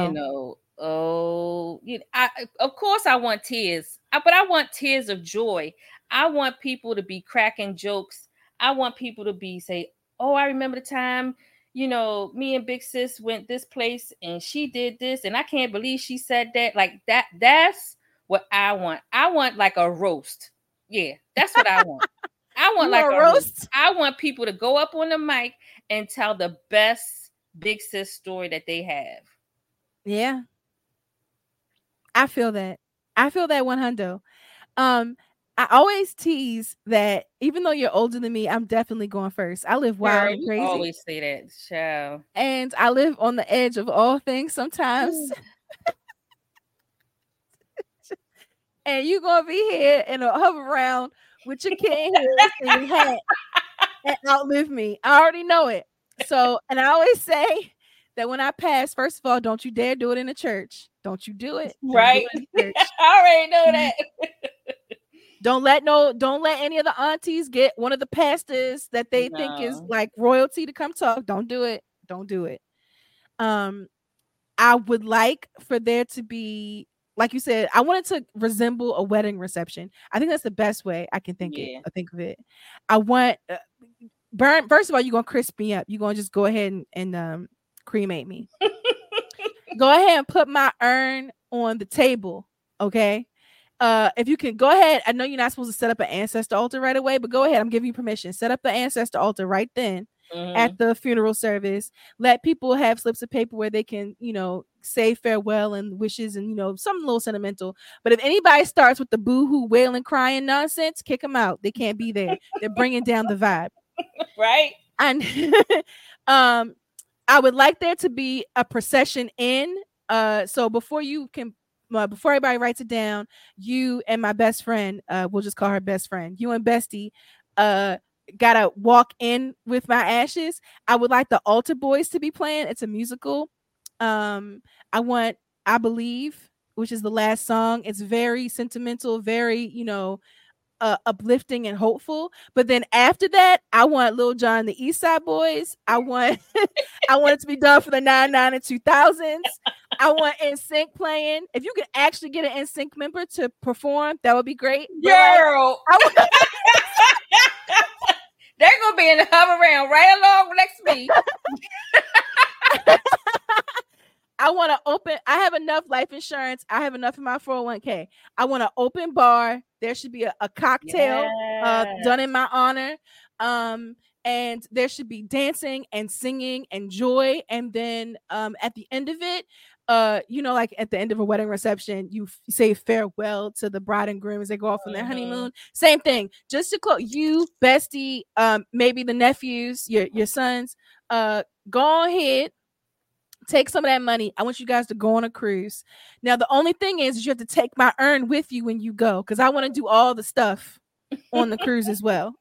of course I want tears, but I want tears of joy. I want people to be cracking jokes. I want people to say, oh, I remember the time, me and Big Sis went this place and she did this and I can't believe she said that. Like that. That's what I want. I want like a roast. Yeah, that's what I want. I want like a roast. I want people to go up on the mic and tell the best Big Sis story that they have. Yeah. I feel that 100. I always tease that even though you're older than me, I'm definitely going first. I live wild and crazy. You always say that, child. And I live on the edge of all things sometimes. And you're going to be here in a hover round with your cane and your hat and outlive me. I already know it. So, and I always say that when I pass, first of all, don't you dare do it in a church. Don't you do it. Right. I already know that. Don't let any of the aunties get one of the pastors that they think is like royalty to come talk. Don't do it. Don't do it. I would like for there to be, like you said, I want it to resemble a wedding reception. I think that's the best way I can think of it. I want first of all, you're gonna crisp me up. You're gonna just go ahead and cremate me. Go ahead and put my urn on the table. Okay. If you can go ahead, I know you're not supposed to set up an ancestor altar right away, but go ahead. I'm giving you permission. Set up the ancestor altar right then at the funeral service. Let people have slips of paper where they can, say farewell and wishes and, something a little sentimental. But if anybody starts with the boo-hoo, wailing, crying nonsense, kick them out. They can't be there. They're bringing down the vibe. Right. And I would like there to be a procession in. So before everybody writes it down, you and my best friend, we'll just call her best friend, you and Bestie, gotta walk in with my ashes. I would like the Altar Boys to be playing. It's a musical. I want I Believe, which is the last song. It's very sentimental, very, uplifting and hopeful. But then after that, I want Lil Jon, the East Side Boys. I want I want it to be done for the 99 and 2000s. I want NSYNC playing. If you could actually get an NSYNC member to perform, that would be great. Girl, they're gonna be in the hover around right along next to me. I want to open. I have enough life insurance. I have enough in my 401k. I want an open bar. There should be a cocktail done in my honor. And there should be dancing and singing and joy. And then at the end of it, like at the end of a wedding reception, you say farewell to the bride and groom as they go off on their honeymoon. Same thing. Just to close, you, bestie, maybe the nephews, your sons, go ahead. Take some of that money. I want you guys to go on a cruise. Now, the only thing is you have to take my urn with you when you go, because I want to do all the stuff on the cruise as well.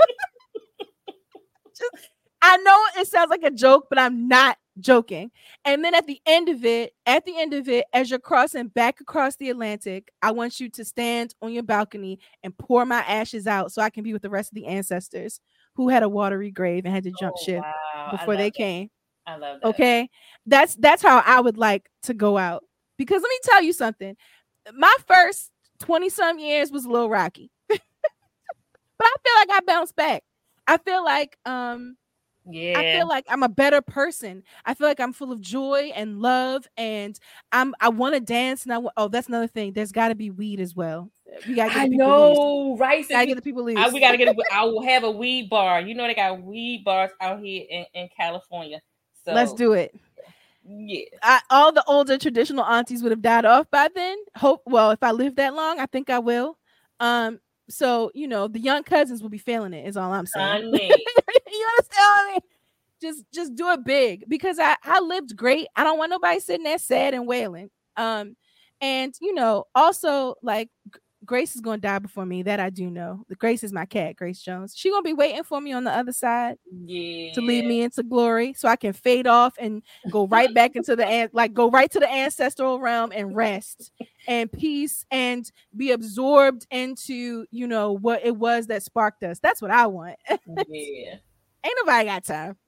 I know it sounds like a joke, but I'm not joking. And then at the end of it, as you're crossing back across the Atlantic, I want you to stand on your balcony and pour my ashes out so I can be with the rest of the ancestors who had a watery grave and had to jump ship before they came. I love that. Okay. That's how I would like to go out. Because let me tell you something. My first 20 some years was a little rocky. But I feel like I bounced back. I feel like I feel like I'm a better person. I feel like I'm full of joy and love, and I want to dance. And that's another thing. There's got to be weed as well. We gotta get right? Gotta get the people loose. We gotta get. I will have a weed bar. You know they got weed bars out here in California. So let's do it. Yeah. All the older traditional aunties would have died off by then. If I live that long, I think I will. So the young cousins will be feeling it. Is all I'm saying. You understand me? Just do it big, because I lived great. I don't want nobody sitting there sad and wailing. And also, like, Grace is gonna die before me. That I do know. Grace is my cat, Grace Jones. She gonna be waiting for me on the other side, to lead me into glory, so I can fade off and go right back into go right to the ancestral realm and rest and peace and be absorbed into what it was that sparked us. That's what I want. Yeah. Ain't nobody got time.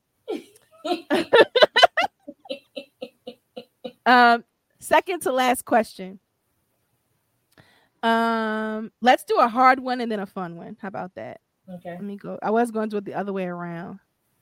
Second to last question. Let's do a hard one and then a fun one. How about that? Okay. Let me go. I was going to do it the other way around.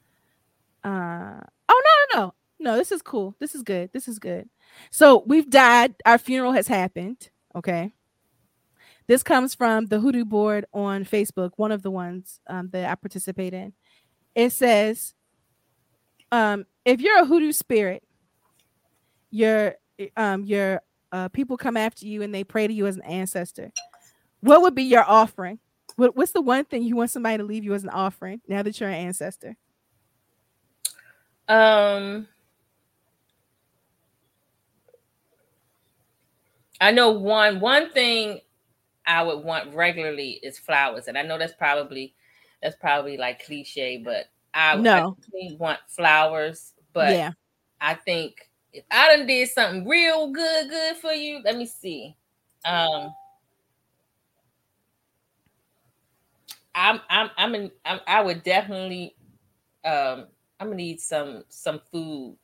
No, this is cool. This is good. So we've died. Our funeral has happened. Okay. This comes from the Hoodoo board on Facebook, one of the ones that I participate in. It says, if you're a hoodoo spirit, your people come after you and they pray to you as an ancestor, what would be your offering? What's the one thing you want somebody to leave you as an offering now that you're an ancestor? I know one thing I would want regularly is flowers, and I know that's probably like cliche, but I want flowers. But yeah. I think if I done did something real good for you, let me see. I would definitely I'm gonna need some food.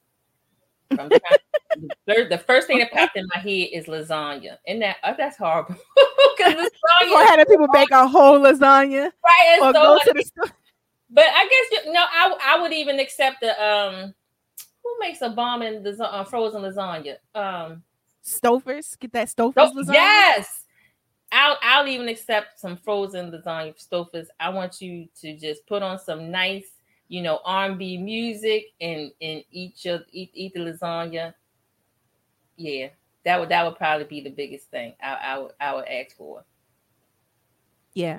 The first thing that popped in my head is lasagna, and that's horrible. Because lasagna, or had people bake a whole lasagna, right? Or go to the store. But I guess I would even accept the who makes a bomb in the frozen lasagna? Stouffer's. Get that Stouffer's lasagna. Yes, I'll even accept some frozen lasagna Stouffer's. I want you to just put on some nice, R&B music and eat the lasagna. Yeah, that would probably be the biggest thing I would ask for. Yeah.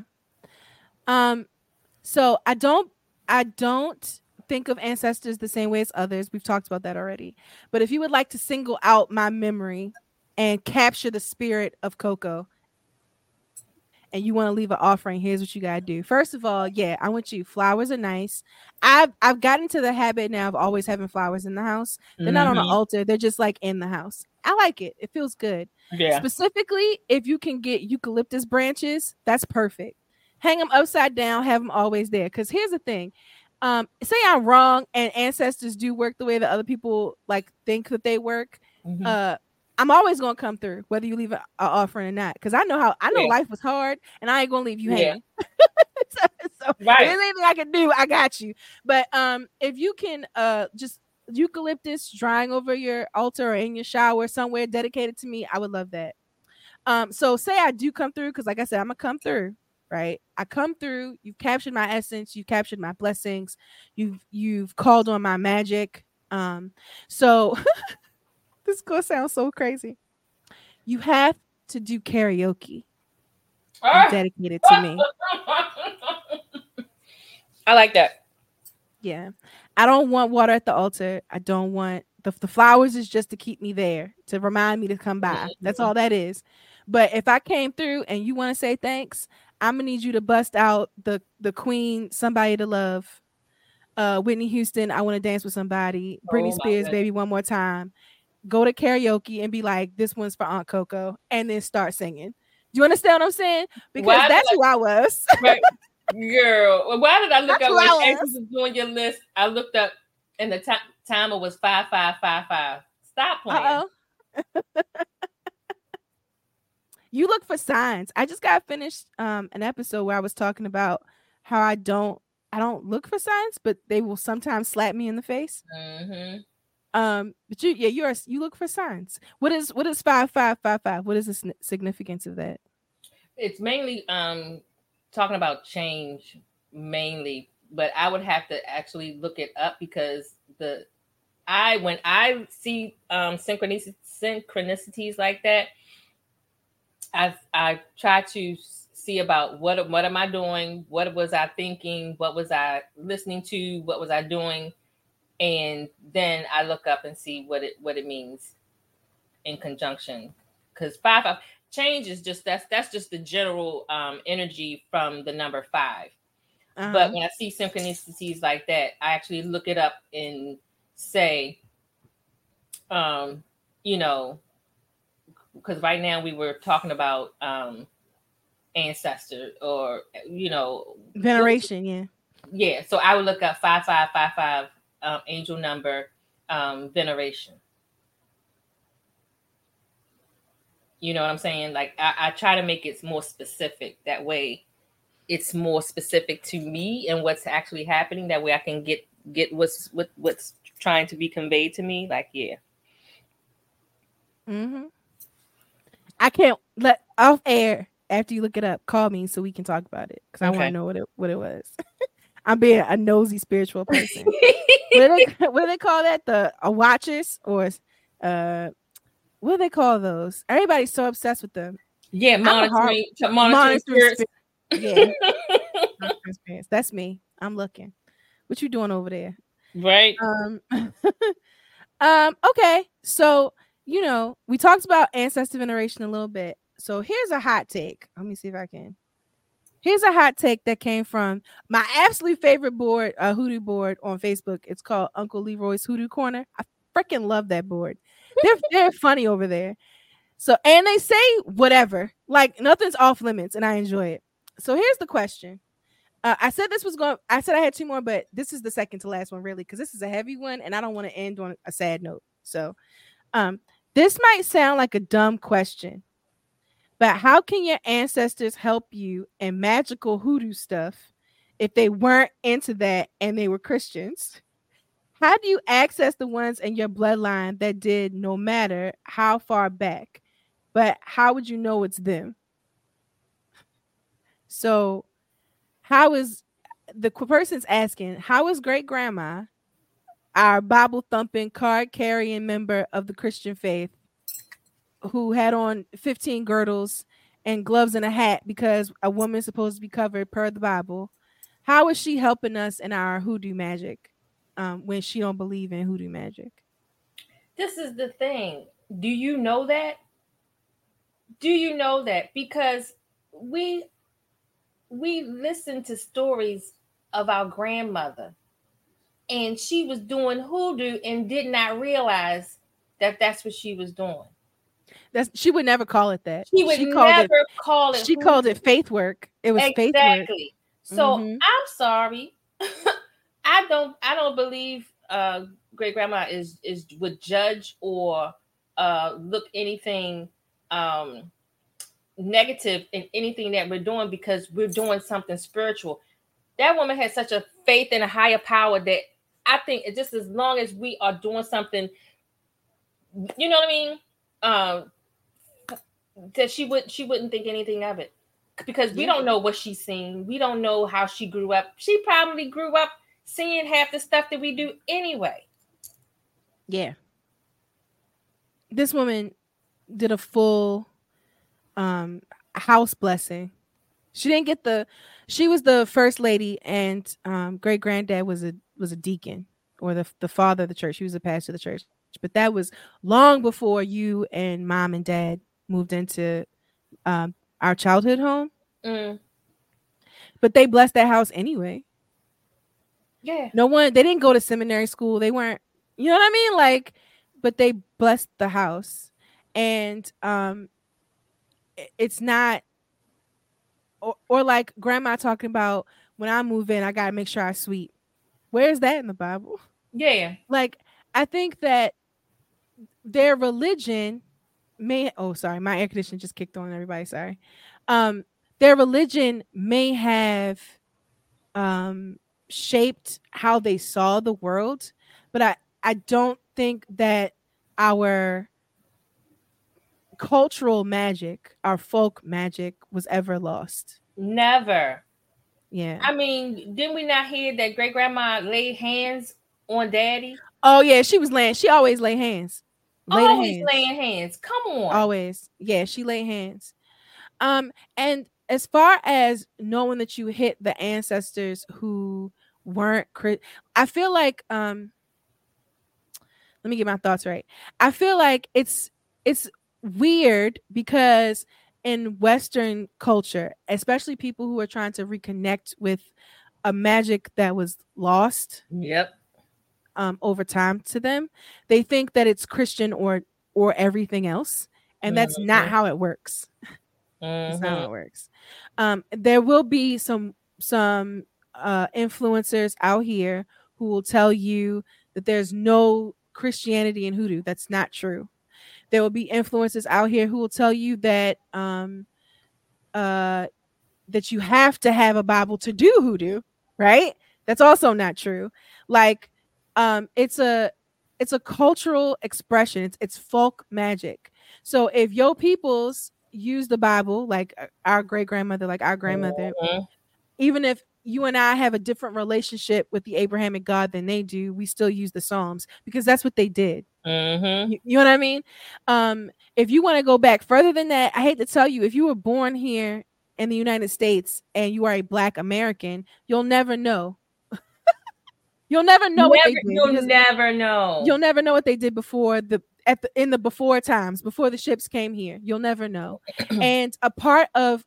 So I don't think of ancestors the same way as others. We've talked about that already. But if you would like to single out my memory and capture the spirit of Coco, and you want to leave an offering, here's what you gotta do. First of all, I want you. Flowers are nice. I've gotten to the habit now of always having flowers in the house. They're not on an altar. They're just like in the house. I like it. It feels good. Yeah. Specifically, if you can get eucalyptus branches, that's perfect. hang them upside down, have them always there. Because here's the thing. Say I'm wrong and ancestors do work the way that other people like think that they work. Mm-hmm. I'm always gonna come through, whether you leave an offering or not. Because I know Yeah. life was hard and I ain't gonna leave you Yeah. hanging. so if Right. there's anything I can do, I got you. But if you can just eucalyptus drying over your altar or in your shower somewhere dedicated to me, I would love that. So say I do come through, because like I said, I'm gonna come through, right? I come through, you've captured my essence, you've captured my blessings, you've called on my magic. So this is gonna sound so crazy. You have to do karaoke and dedicate it to me. I like that. Yeah. I don't want water at the altar. I don't want the flowers is just to keep me there, to remind me to come by. Mm-hmm. That's all that is. But if I came through and you want to say thanks, I'm gonna need you to bust out the Queen, Somebody to Love, Whitney Houston, I Want to Dance with Somebody, Britney Spears, Baby One More Time. Go to karaoke and be like, this one's for Aunt Coco, and then start singing. Do you understand what I'm saying? Because that's who I was. Right. Girl, why did I look up when Exes was doing your list? I looked up and the timer was 5555. Stop playing. You look for signs. I just got finished an episode where I was talking about how I don't look for signs, but they will sometimes slap me in the face. Mm-hmm. But you look for signs. What is 5555? What is the significance of that? It's mainly talking about change mainly, but I would have to actually look it up because when I see synchronicities like that, I try to see about what am I doing, what was I thinking, what was I listening to, what was I doing, and then I look up and see what it means in conjunction. Because 5 change is just that's just the general energy from the number 5. But when I see synchronicities like that, I actually look it up and say, because right now we were talking about ancestor or veneration. Yeah. So I would look up 5555 angel number veneration. You know what I'm saying? Like I try to make it more specific. That way it's more specific to me and what's actually happening. That way I can get what's trying to be conveyed to me. Like, yeah. Mm-hmm. I can't let off air after you look it up. Call me so we can talk about it because I want to know what it was. I'm being a nosy spiritual person. What do they call that? A watchers or what do they call those? Everybody's so obsessed with them. Yeah, monitoring spirits. Yeah, monitoring spirits. That's me. I'm looking. What you doing over there? Right. Okay. So we talked about ancestor veneration a little bit. So here's a hot take. Let me see if I can. Here's a hot take that came from my absolute favorite board, hoodoo board on Facebook. It's called Uncle Leroy's Hoodoo Corner. I freaking love that board. They're funny over there. So, and they say whatever, like nothing's off limits, and I enjoy it. So here's the question. I said I had 2 more, but this is the second to last one, really, because this is a heavy one, and I don't want to end on a sad note. So, this might sound like a dumb question, but how can your ancestors help you in magical hoodoo stuff if they weren't into that and they were Christians? How do you access the ones in your bloodline that did, no matter how far back? But how would you know it's them? So how is the person's asking, how is great grandma, our Bible thumping, card carrying member of the Christian faith, who had on 15 girdles and gloves and a hat because a woman's supposed to be covered per the Bible, how is she helping us in our hoodoo magic when she don't believe in hoodoo magic? This is the thing. Do you know that? Do you know that? Because we listened to stories of our grandmother, and she was doing hoodoo and did not realize that that's what she was doing. She would never call it that. She would never call it. She called it faith work. It was faith work. Exactly. So I'm sorry. I don't believe great grandma is would judge or look anything negative in anything that we're doing because we're doing something spiritual. That woman has such a faith in a higher power that I think it just as long as we are doing something, you know what I mean, that she wouldn't think anything of it because we don't know what she's seen. We don't know how she grew up. She probably grew up seeing half the stuff that we do anyway. Yeah. This woman did a full house blessing. She didn't get she was the first lady, and great granddad was a deacon or the father of the church. He was a pastor of the church. But that was long before you and mom and dad moved into our childhood home. But they blessed that house anyway. Yeah. They didn't go to seminary school. They weren't, you know what I mean? Like, but they blessed the house. And it's not, or like grandma talking about when I move in, I got to make sure I sweep. Where's that in the Bible? Yeah. Like, I think that their religion my air conditioner just kicked on, everybody. Sorry. Their religion may have shaped how they saw the world, but I don't think that our cultural magic, our folk magic, was ever lost. Never. Yeah. I mean, didn't we not hear that great grandma laid hands on daddy? Oh yeah, she always lay hands. Laying hands. Come on. Always. Yeah, she laid hands. And as far as knowing that you hit the ancestors who weren't I feel like let me get my thoughts right. I feel like it's weird because in Western culture, especially people who are trying to reconnect with a magic that was lost. Yep. Over time to them, they think that it's Christian or everything else, and that's not how it works. That's not how it works. There will be some influencers out here who will tell you that there's no Christianity in hoodoo. That's not true. There will be influencers out here who will tell you that that you have to have a Bible to do hoodoo, right? That's also not true. Like, it's a cultural expression. It's folk magic. So if your peoples use the Bible, like our great grandmother, like our grandmother, even if you and I have a different relationship with the Abrahamic God than they do, we still use the Psalms because that's what they did. You know what I mean? If you want to go back further than that, I hate to tell you, if you were born here in the United States and you are a Black American, you'll never know. You'll never know what they did. You'll never know. You'll never know what they did before in the before times, before the ships came here. You'll never know. And a part of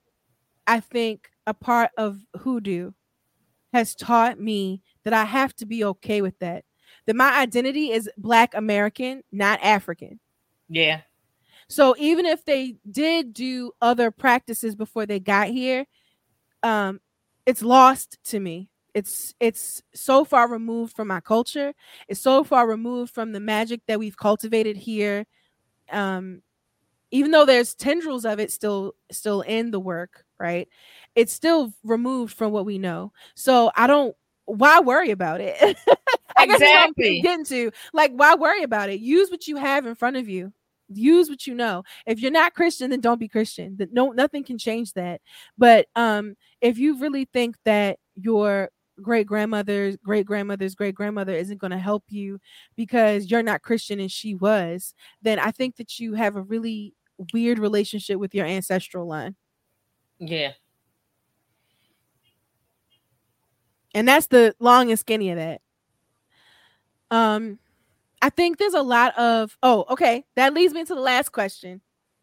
hoodoo has taught me that I have to be okay with that. That my identity is Black American, not African. Yeah. So even if they did do other practices before they got here, it's lost to me. It's so far removed from my culture. It's so far removed from the magic that we've cultivated here. Even though there's tendrils of it still in the work, right? It's still removed from what we know. So why worry about it? Exactly. Getting to, like, why worry about it? Use what you have in front of you. Use what you know. If you're not Christian, then don't be Christian. Nothing can change that. But if you really think that your great grandmother's great grandmother's great grandmother isn't going to help you because you're not Christian and she was, then I think that you have a really weird relationship with your ancestral line. Yeah. And that's the long and skinny of that. I think there's a lot of that leads me to the last question.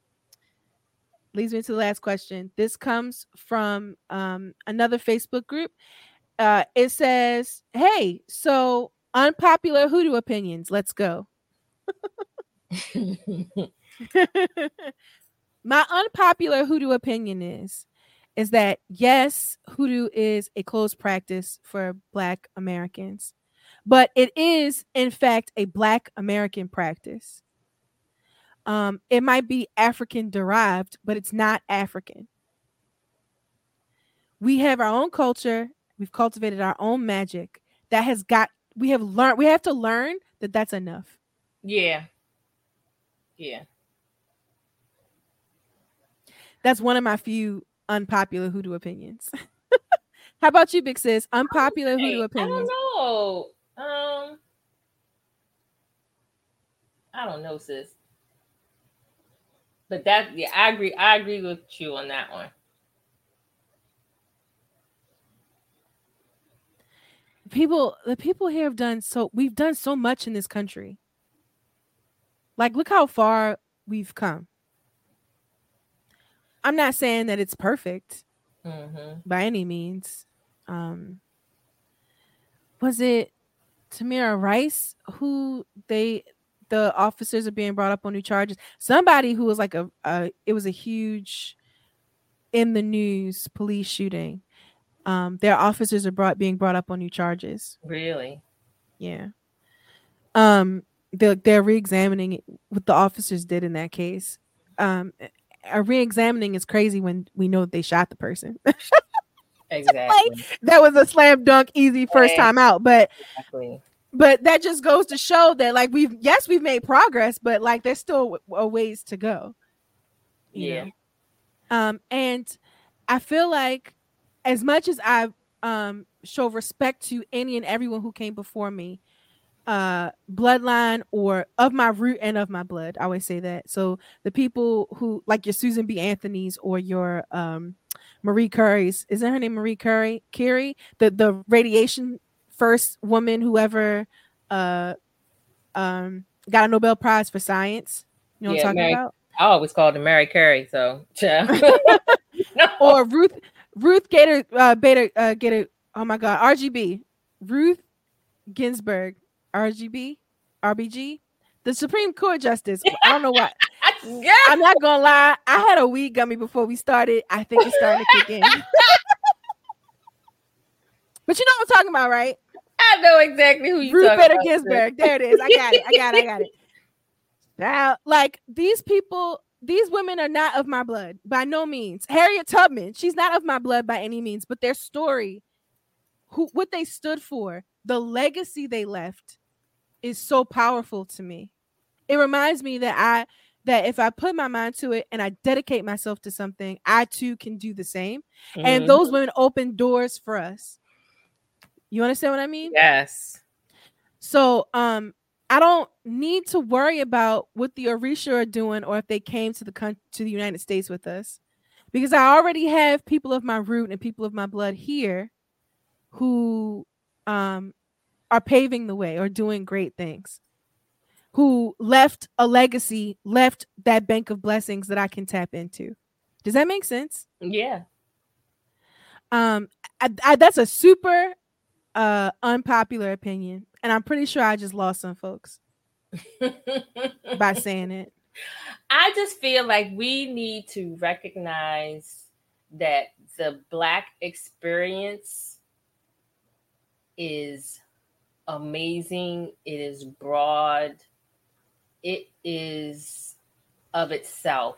This comes from another Facebook group. It says, hey, so unpopular hoodoo opinions. Let's go. My unpopular hoodoo opinion is that yes, hoodoo is a closed practice for Black Americans, but it is in fact a Black American practice. It might be African derived, but it's not African. We have our own culture. We've cultivated our own magic that has got. We have to learn that that's enough. Yeah. That's one of my few unpopular hoodoo opinions. How about you, Big Sis? Unpopular hoodoo opinions. I don't know, sis. But I agree with you on that one. The people here we've done so much in this country. Like, look how far we've come. I'm not saying that it's perfect by any means. Was it Tamir Rice who the officers are being brought up on new charges? Somebody who was like it was a huge in the news police shooting. Their officers are being brought up on new charges. Really? Yeah. They're re-examining what the officers did in that case. A re-examining is crazy when we know they shot the person. Exactly. Like, that was a slam dunk, easy first time out. But that just goes to show that, like, we've made progress, but like there's still a ways to go. You know? And I feel like as much as I show respect to any and everyone who came before me, bloodline or of my root and of my blood, I always say that. So the people who, like your Susan B. Anthony's or your Marie Curie's, isn't her name Marie Curie, the radiation first woman who ever got a Nobel Prize for science. You know what I'm talking about? I always called her Mary Curie, so no. Or Ruth Gator Gator, oh my god, RGB, Ruth Ginsburg, RBG, the Supreme Court Justice. I don't know why. I'm not gonna lie, I had a weed gummy before we started. I think it's starting to kick in. But you know what I'm talking about, right? I know exactly who you Ruth talking Bader about. Ginsburg. There it is. I got it. Now, like, these people, these women are not of my blood by no means. Harriet Tubman, she's not of my blood by any means, but their story, what they stood for, the legacy they left is so powerful to me. It reminds me that if I put my mind to it and I dedicate myself to something, I too can do the same. And those women open doors for us. You understand what I mean? Yes. So I don't need to worry about what the Orisha are doing or if they came to the United States with us, because I already have people of my root and people of my blood here who are paving the way or doing great things, who left a legacy, left that bank of blessings that I can tap into. Does that make sense? Yeah. That's a super unpopular opinion, and I'm pretty sure I just lost some folks by saying it. I just feel like we need to recognize that the Black experience is amazing. It is broad. It is of itself.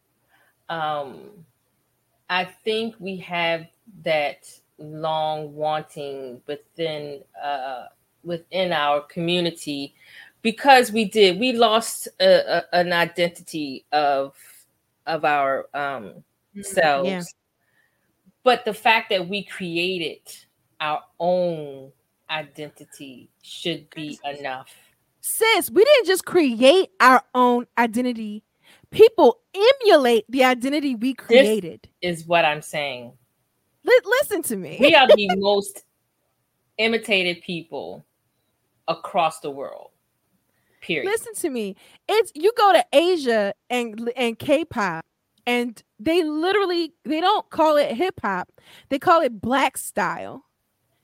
I think we have that long wanting within our community, because we lost an identity of our selves. Yeah. But the fact that we created our own identity should be enough. Sis, we didn't just create our own identity. People emulate the identity we created. This is what I'm saying. Listen to me. We are the most imitated people across the world. Period. Listen to me. You go to Asia and K-pop, and they don't call it hip hop. They call it Black style.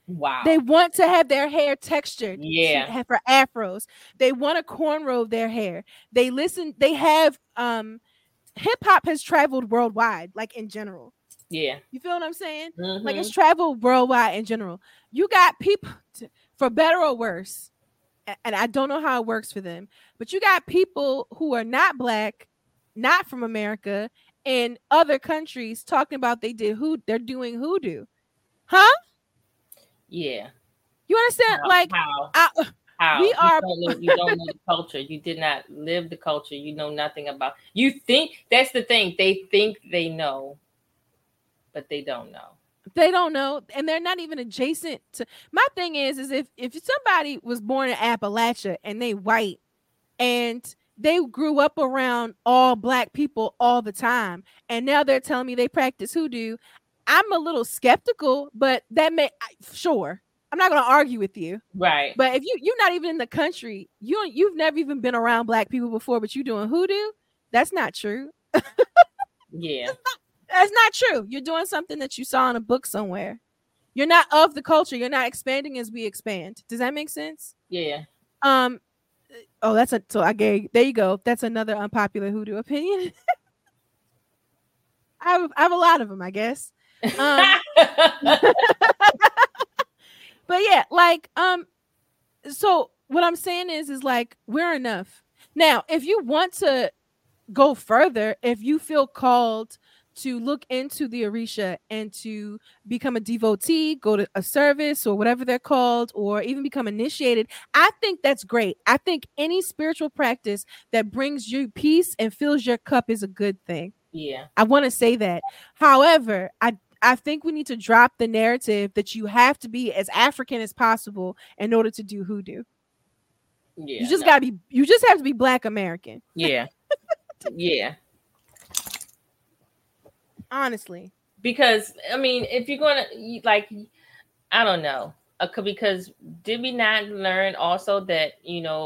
Wow. They want to have their hair textured for afros. They want to cornrow their hair. They listen. They have hip hop has traveled worldwide, like in general. Yeah. You feel what I'm saying? Mm-hmm. Like it's traveled worldwide in general. You got people, for better or worse, and I don't know how it works for them, but you got people who are not black, not from America, in other countries talking about they're doing hoodoo. Huh? Yeah. You understand? How? We are. You don't know the culture. You did not live the culture. You know nothing about. You think that's the thing. They think they know, but they don't know. They don't know, and they're not even adjacent to. My thing is if somebody was born in Appalachia and they white and they grew up around all black people all the time, and now they're telling me they practice hoodoo, I'm a little skeptical, but sure. I'm not going to argue with you. Right. But if you're not even in the country, you've never even been around black people before, but you're doing hoodoo, that's not true. Yeah. That's not true. You're doing something that you saw in a book somewhere. You're not of the culture. You're not expanding as we expand. Does that make sense? Yeah. There you go. That's another unpopular hoodoo opinion. I have a lot of them, I guess. But yeah, so what I'm saying is like, we're enough. Now, if you want to go further, if you feel called to look into the Orisha and to become a devotee, go to a service or whatever they're called, or even become initiated, I think that's great. I think any spiritual practice that brings you peace and fills your cup is a good thing. Yeah. I want to say that. However, I think we need to drop the narrative that you have to be as African as possible in order to do hoodoo. Yeah. You just you just have to be Black American. Yeah. Yeah. Honestly. Because, I mean, if you're going to, I don't know. Because did we not learn also that,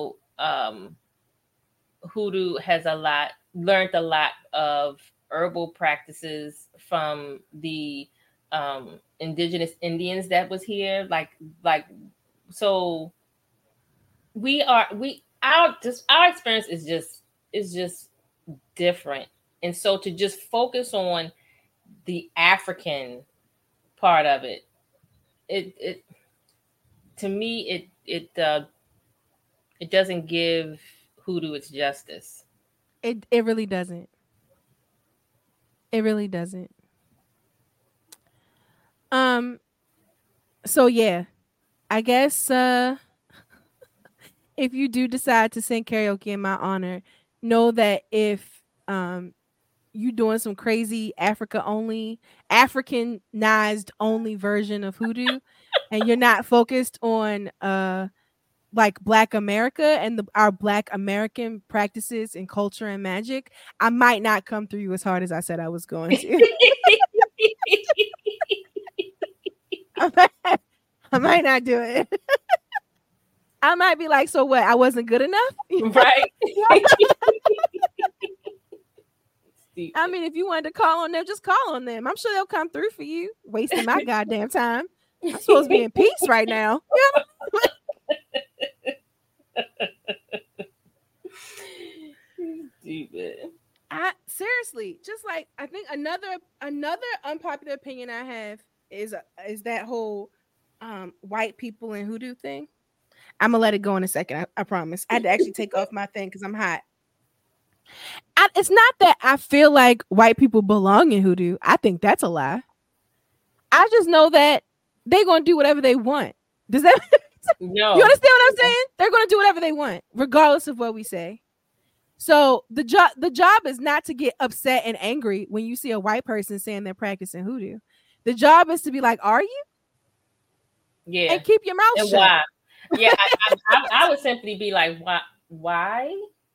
hoodoo has learned a lot of herbal practices from the indigenous Indians that was here? So our experience is just different. And so to just focus on the African part of it to me, it doesn't give hoodoo its justice. It really doesn't. It really doesn't. So yeah, I guess if you do decide to sing karaoke in my honor, know that if you doing some crazy Africanized only version of hoodoo and you're not focused on like Black America and our Black American practices and culture and magic, I might not come through you as hard as I said I was going to. I might not do it. I might be like, so what? I wasn't good enough? Right. I mean, if you wanted to call on them, just call on them. I'm sure they'll come through for you. Wasting my goddamn time. I'm supposed to be in peace right now. Stupid. Seriously, just like, I think another unpopular opinion I have is that whole white people and hoodoo thing. I'm gonna let it go in a second. I promise. I had to actually take off my thing because I'm hot. It's not that I feel like white people belong in hoodoo. I think that's a lie. I just know that they're gonna do whatever they want. Does that? No. You understand what I'm saying? They're gonna do whatever they want, regardless of what we say. So the job is not to get upset and angry when you see a white person saying they're practicing hoodoo. The job is to be like, "Are you?" Yeah. And keep your mouth shut. Why? Yeah, I would simply be like, why?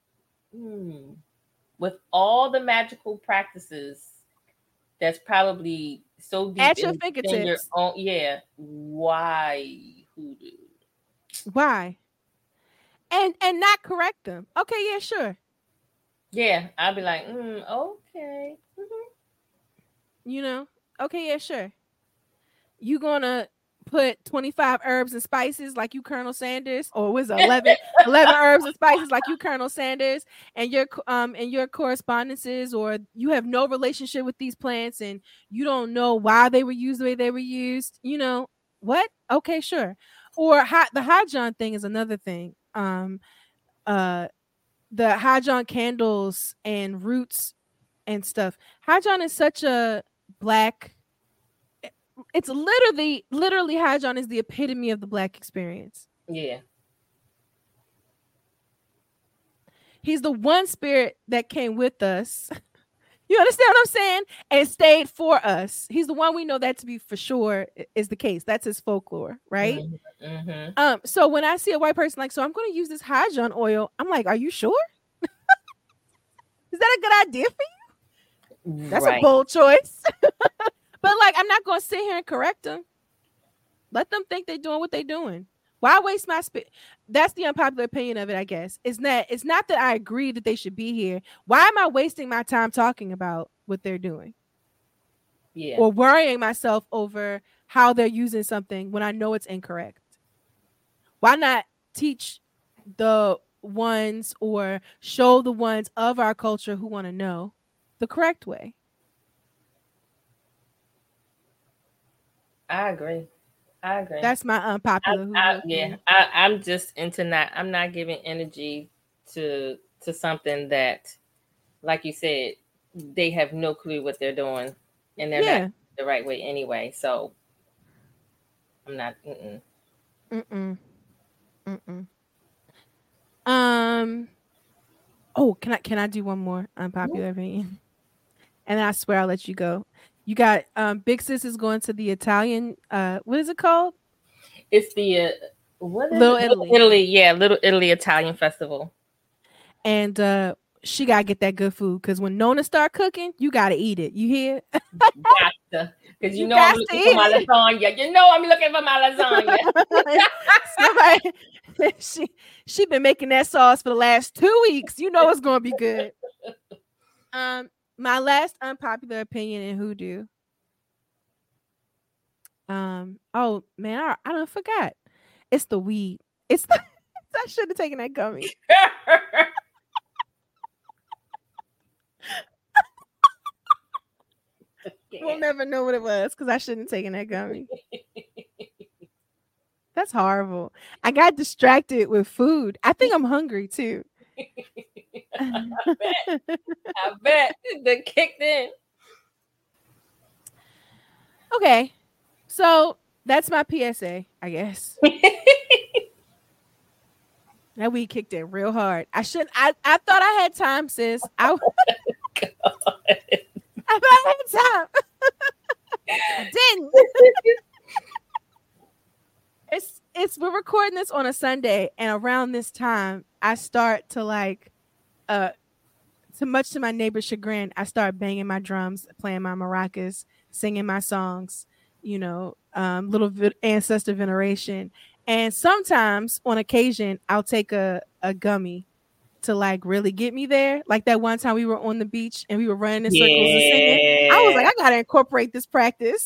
With all the magical practices, that's probably so deep at your fingertips. In your own, yeah. Why hoodoo? Why? And not correct them. Okay, yeah, sure. Yeah, I'd be like, okay. Mm-hmm. Okay, yeah, sure. You gonna put 25 herbs and spices like you Colonel Sanders, or was it 11 herbs and spices like you Colonel Sanders, and your correspondences, or you have no relationship with these plants and you don't know why they were used the way they were used, what? Okay, sure. Or the Hajan thing is another thing. The Hajan candles and roots and stuff. Hajan is such a black. It's literally Hajan is the epitome of the black experience. Yeah. He's the one spirit that came with us. You understand what I'm saying? And stayed for us. He's the one we know that to be for sure is the case. That's his folklore, right? Mm-hmm. So when I see a white person like, so I'm going to use this Hajan oil, I'm like, are you sure? Is that a good idea for you? That's a bold choice. But like, I'm not going to sit here and correct them. Let them think they're doing what they're doing. Why waste my spit? That's the unpopular opinion of it, I guess. It's not that I agree that they should be here. Why am I wasting my time talking about what they're doing? Yeah. Or worrying myself over how they're using something when I know it's incorrect? Why not teach the ones or show the ones of our culture who want to know the correct way? I agree. That's my unpopular. I'm just I'm not giving energy to something that, like you said, they have no clue what they're doing, and they're not the right way anyway. So I'm not. Oh, can I do one more unpopular opinion? And then I swear I'll let you go. You got Big Sis is going to the Italian. What is it called? It's the Little Italy. Yeah, Little Italy Italian Festival. And she gotta get that good food, because when Nona start cooking, you gotta eat it. You hear? Gotcha. Because you know I'm looking for my lasagna. You know I'm looking for my lasagna. she been making that sauce for the last 2 weeks. You know it's gonna be good. My last unpopular opinion in hoodoo. Oh man, I don't forgot. It's the weed. I should have taken that gummy. We'll never know what it was because I shouldn't have taken that gummy. That's horrible. I got distracted with food. I think I'm hungry too. I bet they kicked in. Okay, so that's my PSA, I guess. That weed kicked in real hard. I thought I had time, sis. I thought I had time. I didn't. We're recording this on a Sunday, and around this time, I start to so much to my neighbor's chagrin, I start banging my drums, playing my maracas, singing my songs, little ancestor veneration. And sometimes on occasion, I'll take a gummy to really get me there. Like that one time we were on the beach and we were running in circles and singing. I was like, I got to incorporate this practice.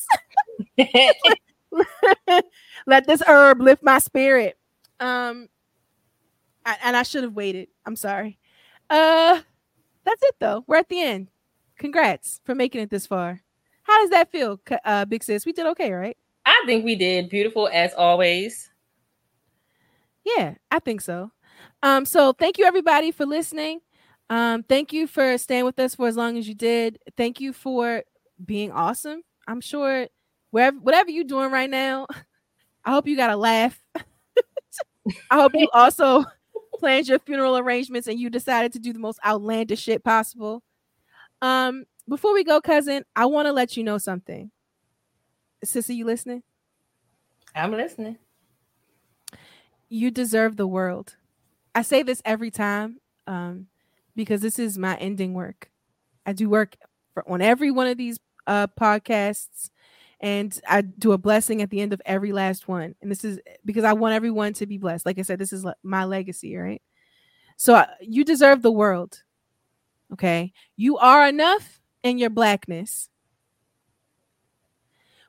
Let this herb lift my spirit. And I should have waited. I'm sorry. That's it though. We're at the end. Congrats for making it this far. How does that feel, Big Sis? We did okay, right? I think we did. Beautiful as always. Yeah, I think so. So thank you everybody for listening. Thank you for staying with us for as long as you did. Thank you for being awesome. I'm sure whatever you're doing right now, I hope you got a laugh. I hope you also planned your funeral arrangements and you decided to do the most outlandish shit possible. Before we go, cousin, I want to let you know something. Sissy, you listening? I'm listening. You deserve the world. I say this every time because this is my ending work. I do work on every one of these podcasts, and I do a blessing at the end of every last one. And this is because I want everyone to be blessed. Like I said, this is my legacy, right? So you deserve the world. Okay? You are enough in your blackness.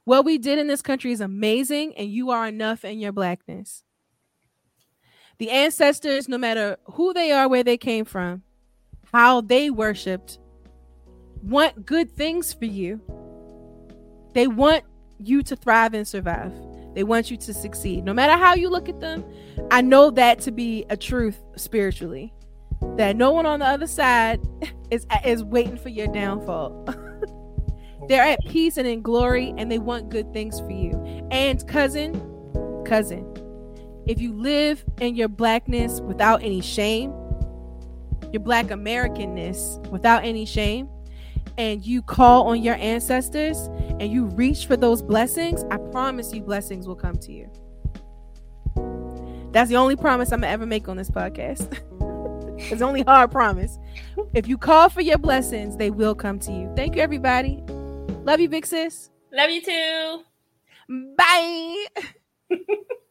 What we did in this country is amazing, and you are enough in your blackness. The ancestors, no matter who they are, where they came from, how they worshipped, want good things for you. They want you to thrive and survive. They want you to succeed. No matter how you look at them, I know that to be a truth spiritually, that no one on the other side is waiting for your downfall. They're at peace and in glory, and they want good things for you. And cousin, if you live in your blackness without any shame, your Black Americanness without any shame, and you call on your ancestors and you reach for those blessings, I promise you blessings will come to you. That's the only promise I'm gonna ever make on this podcast. It's the only hard promise. If you call for your blessings, they will come to you. Thank you, everybody. Love you, big sis. Love you too. Bye.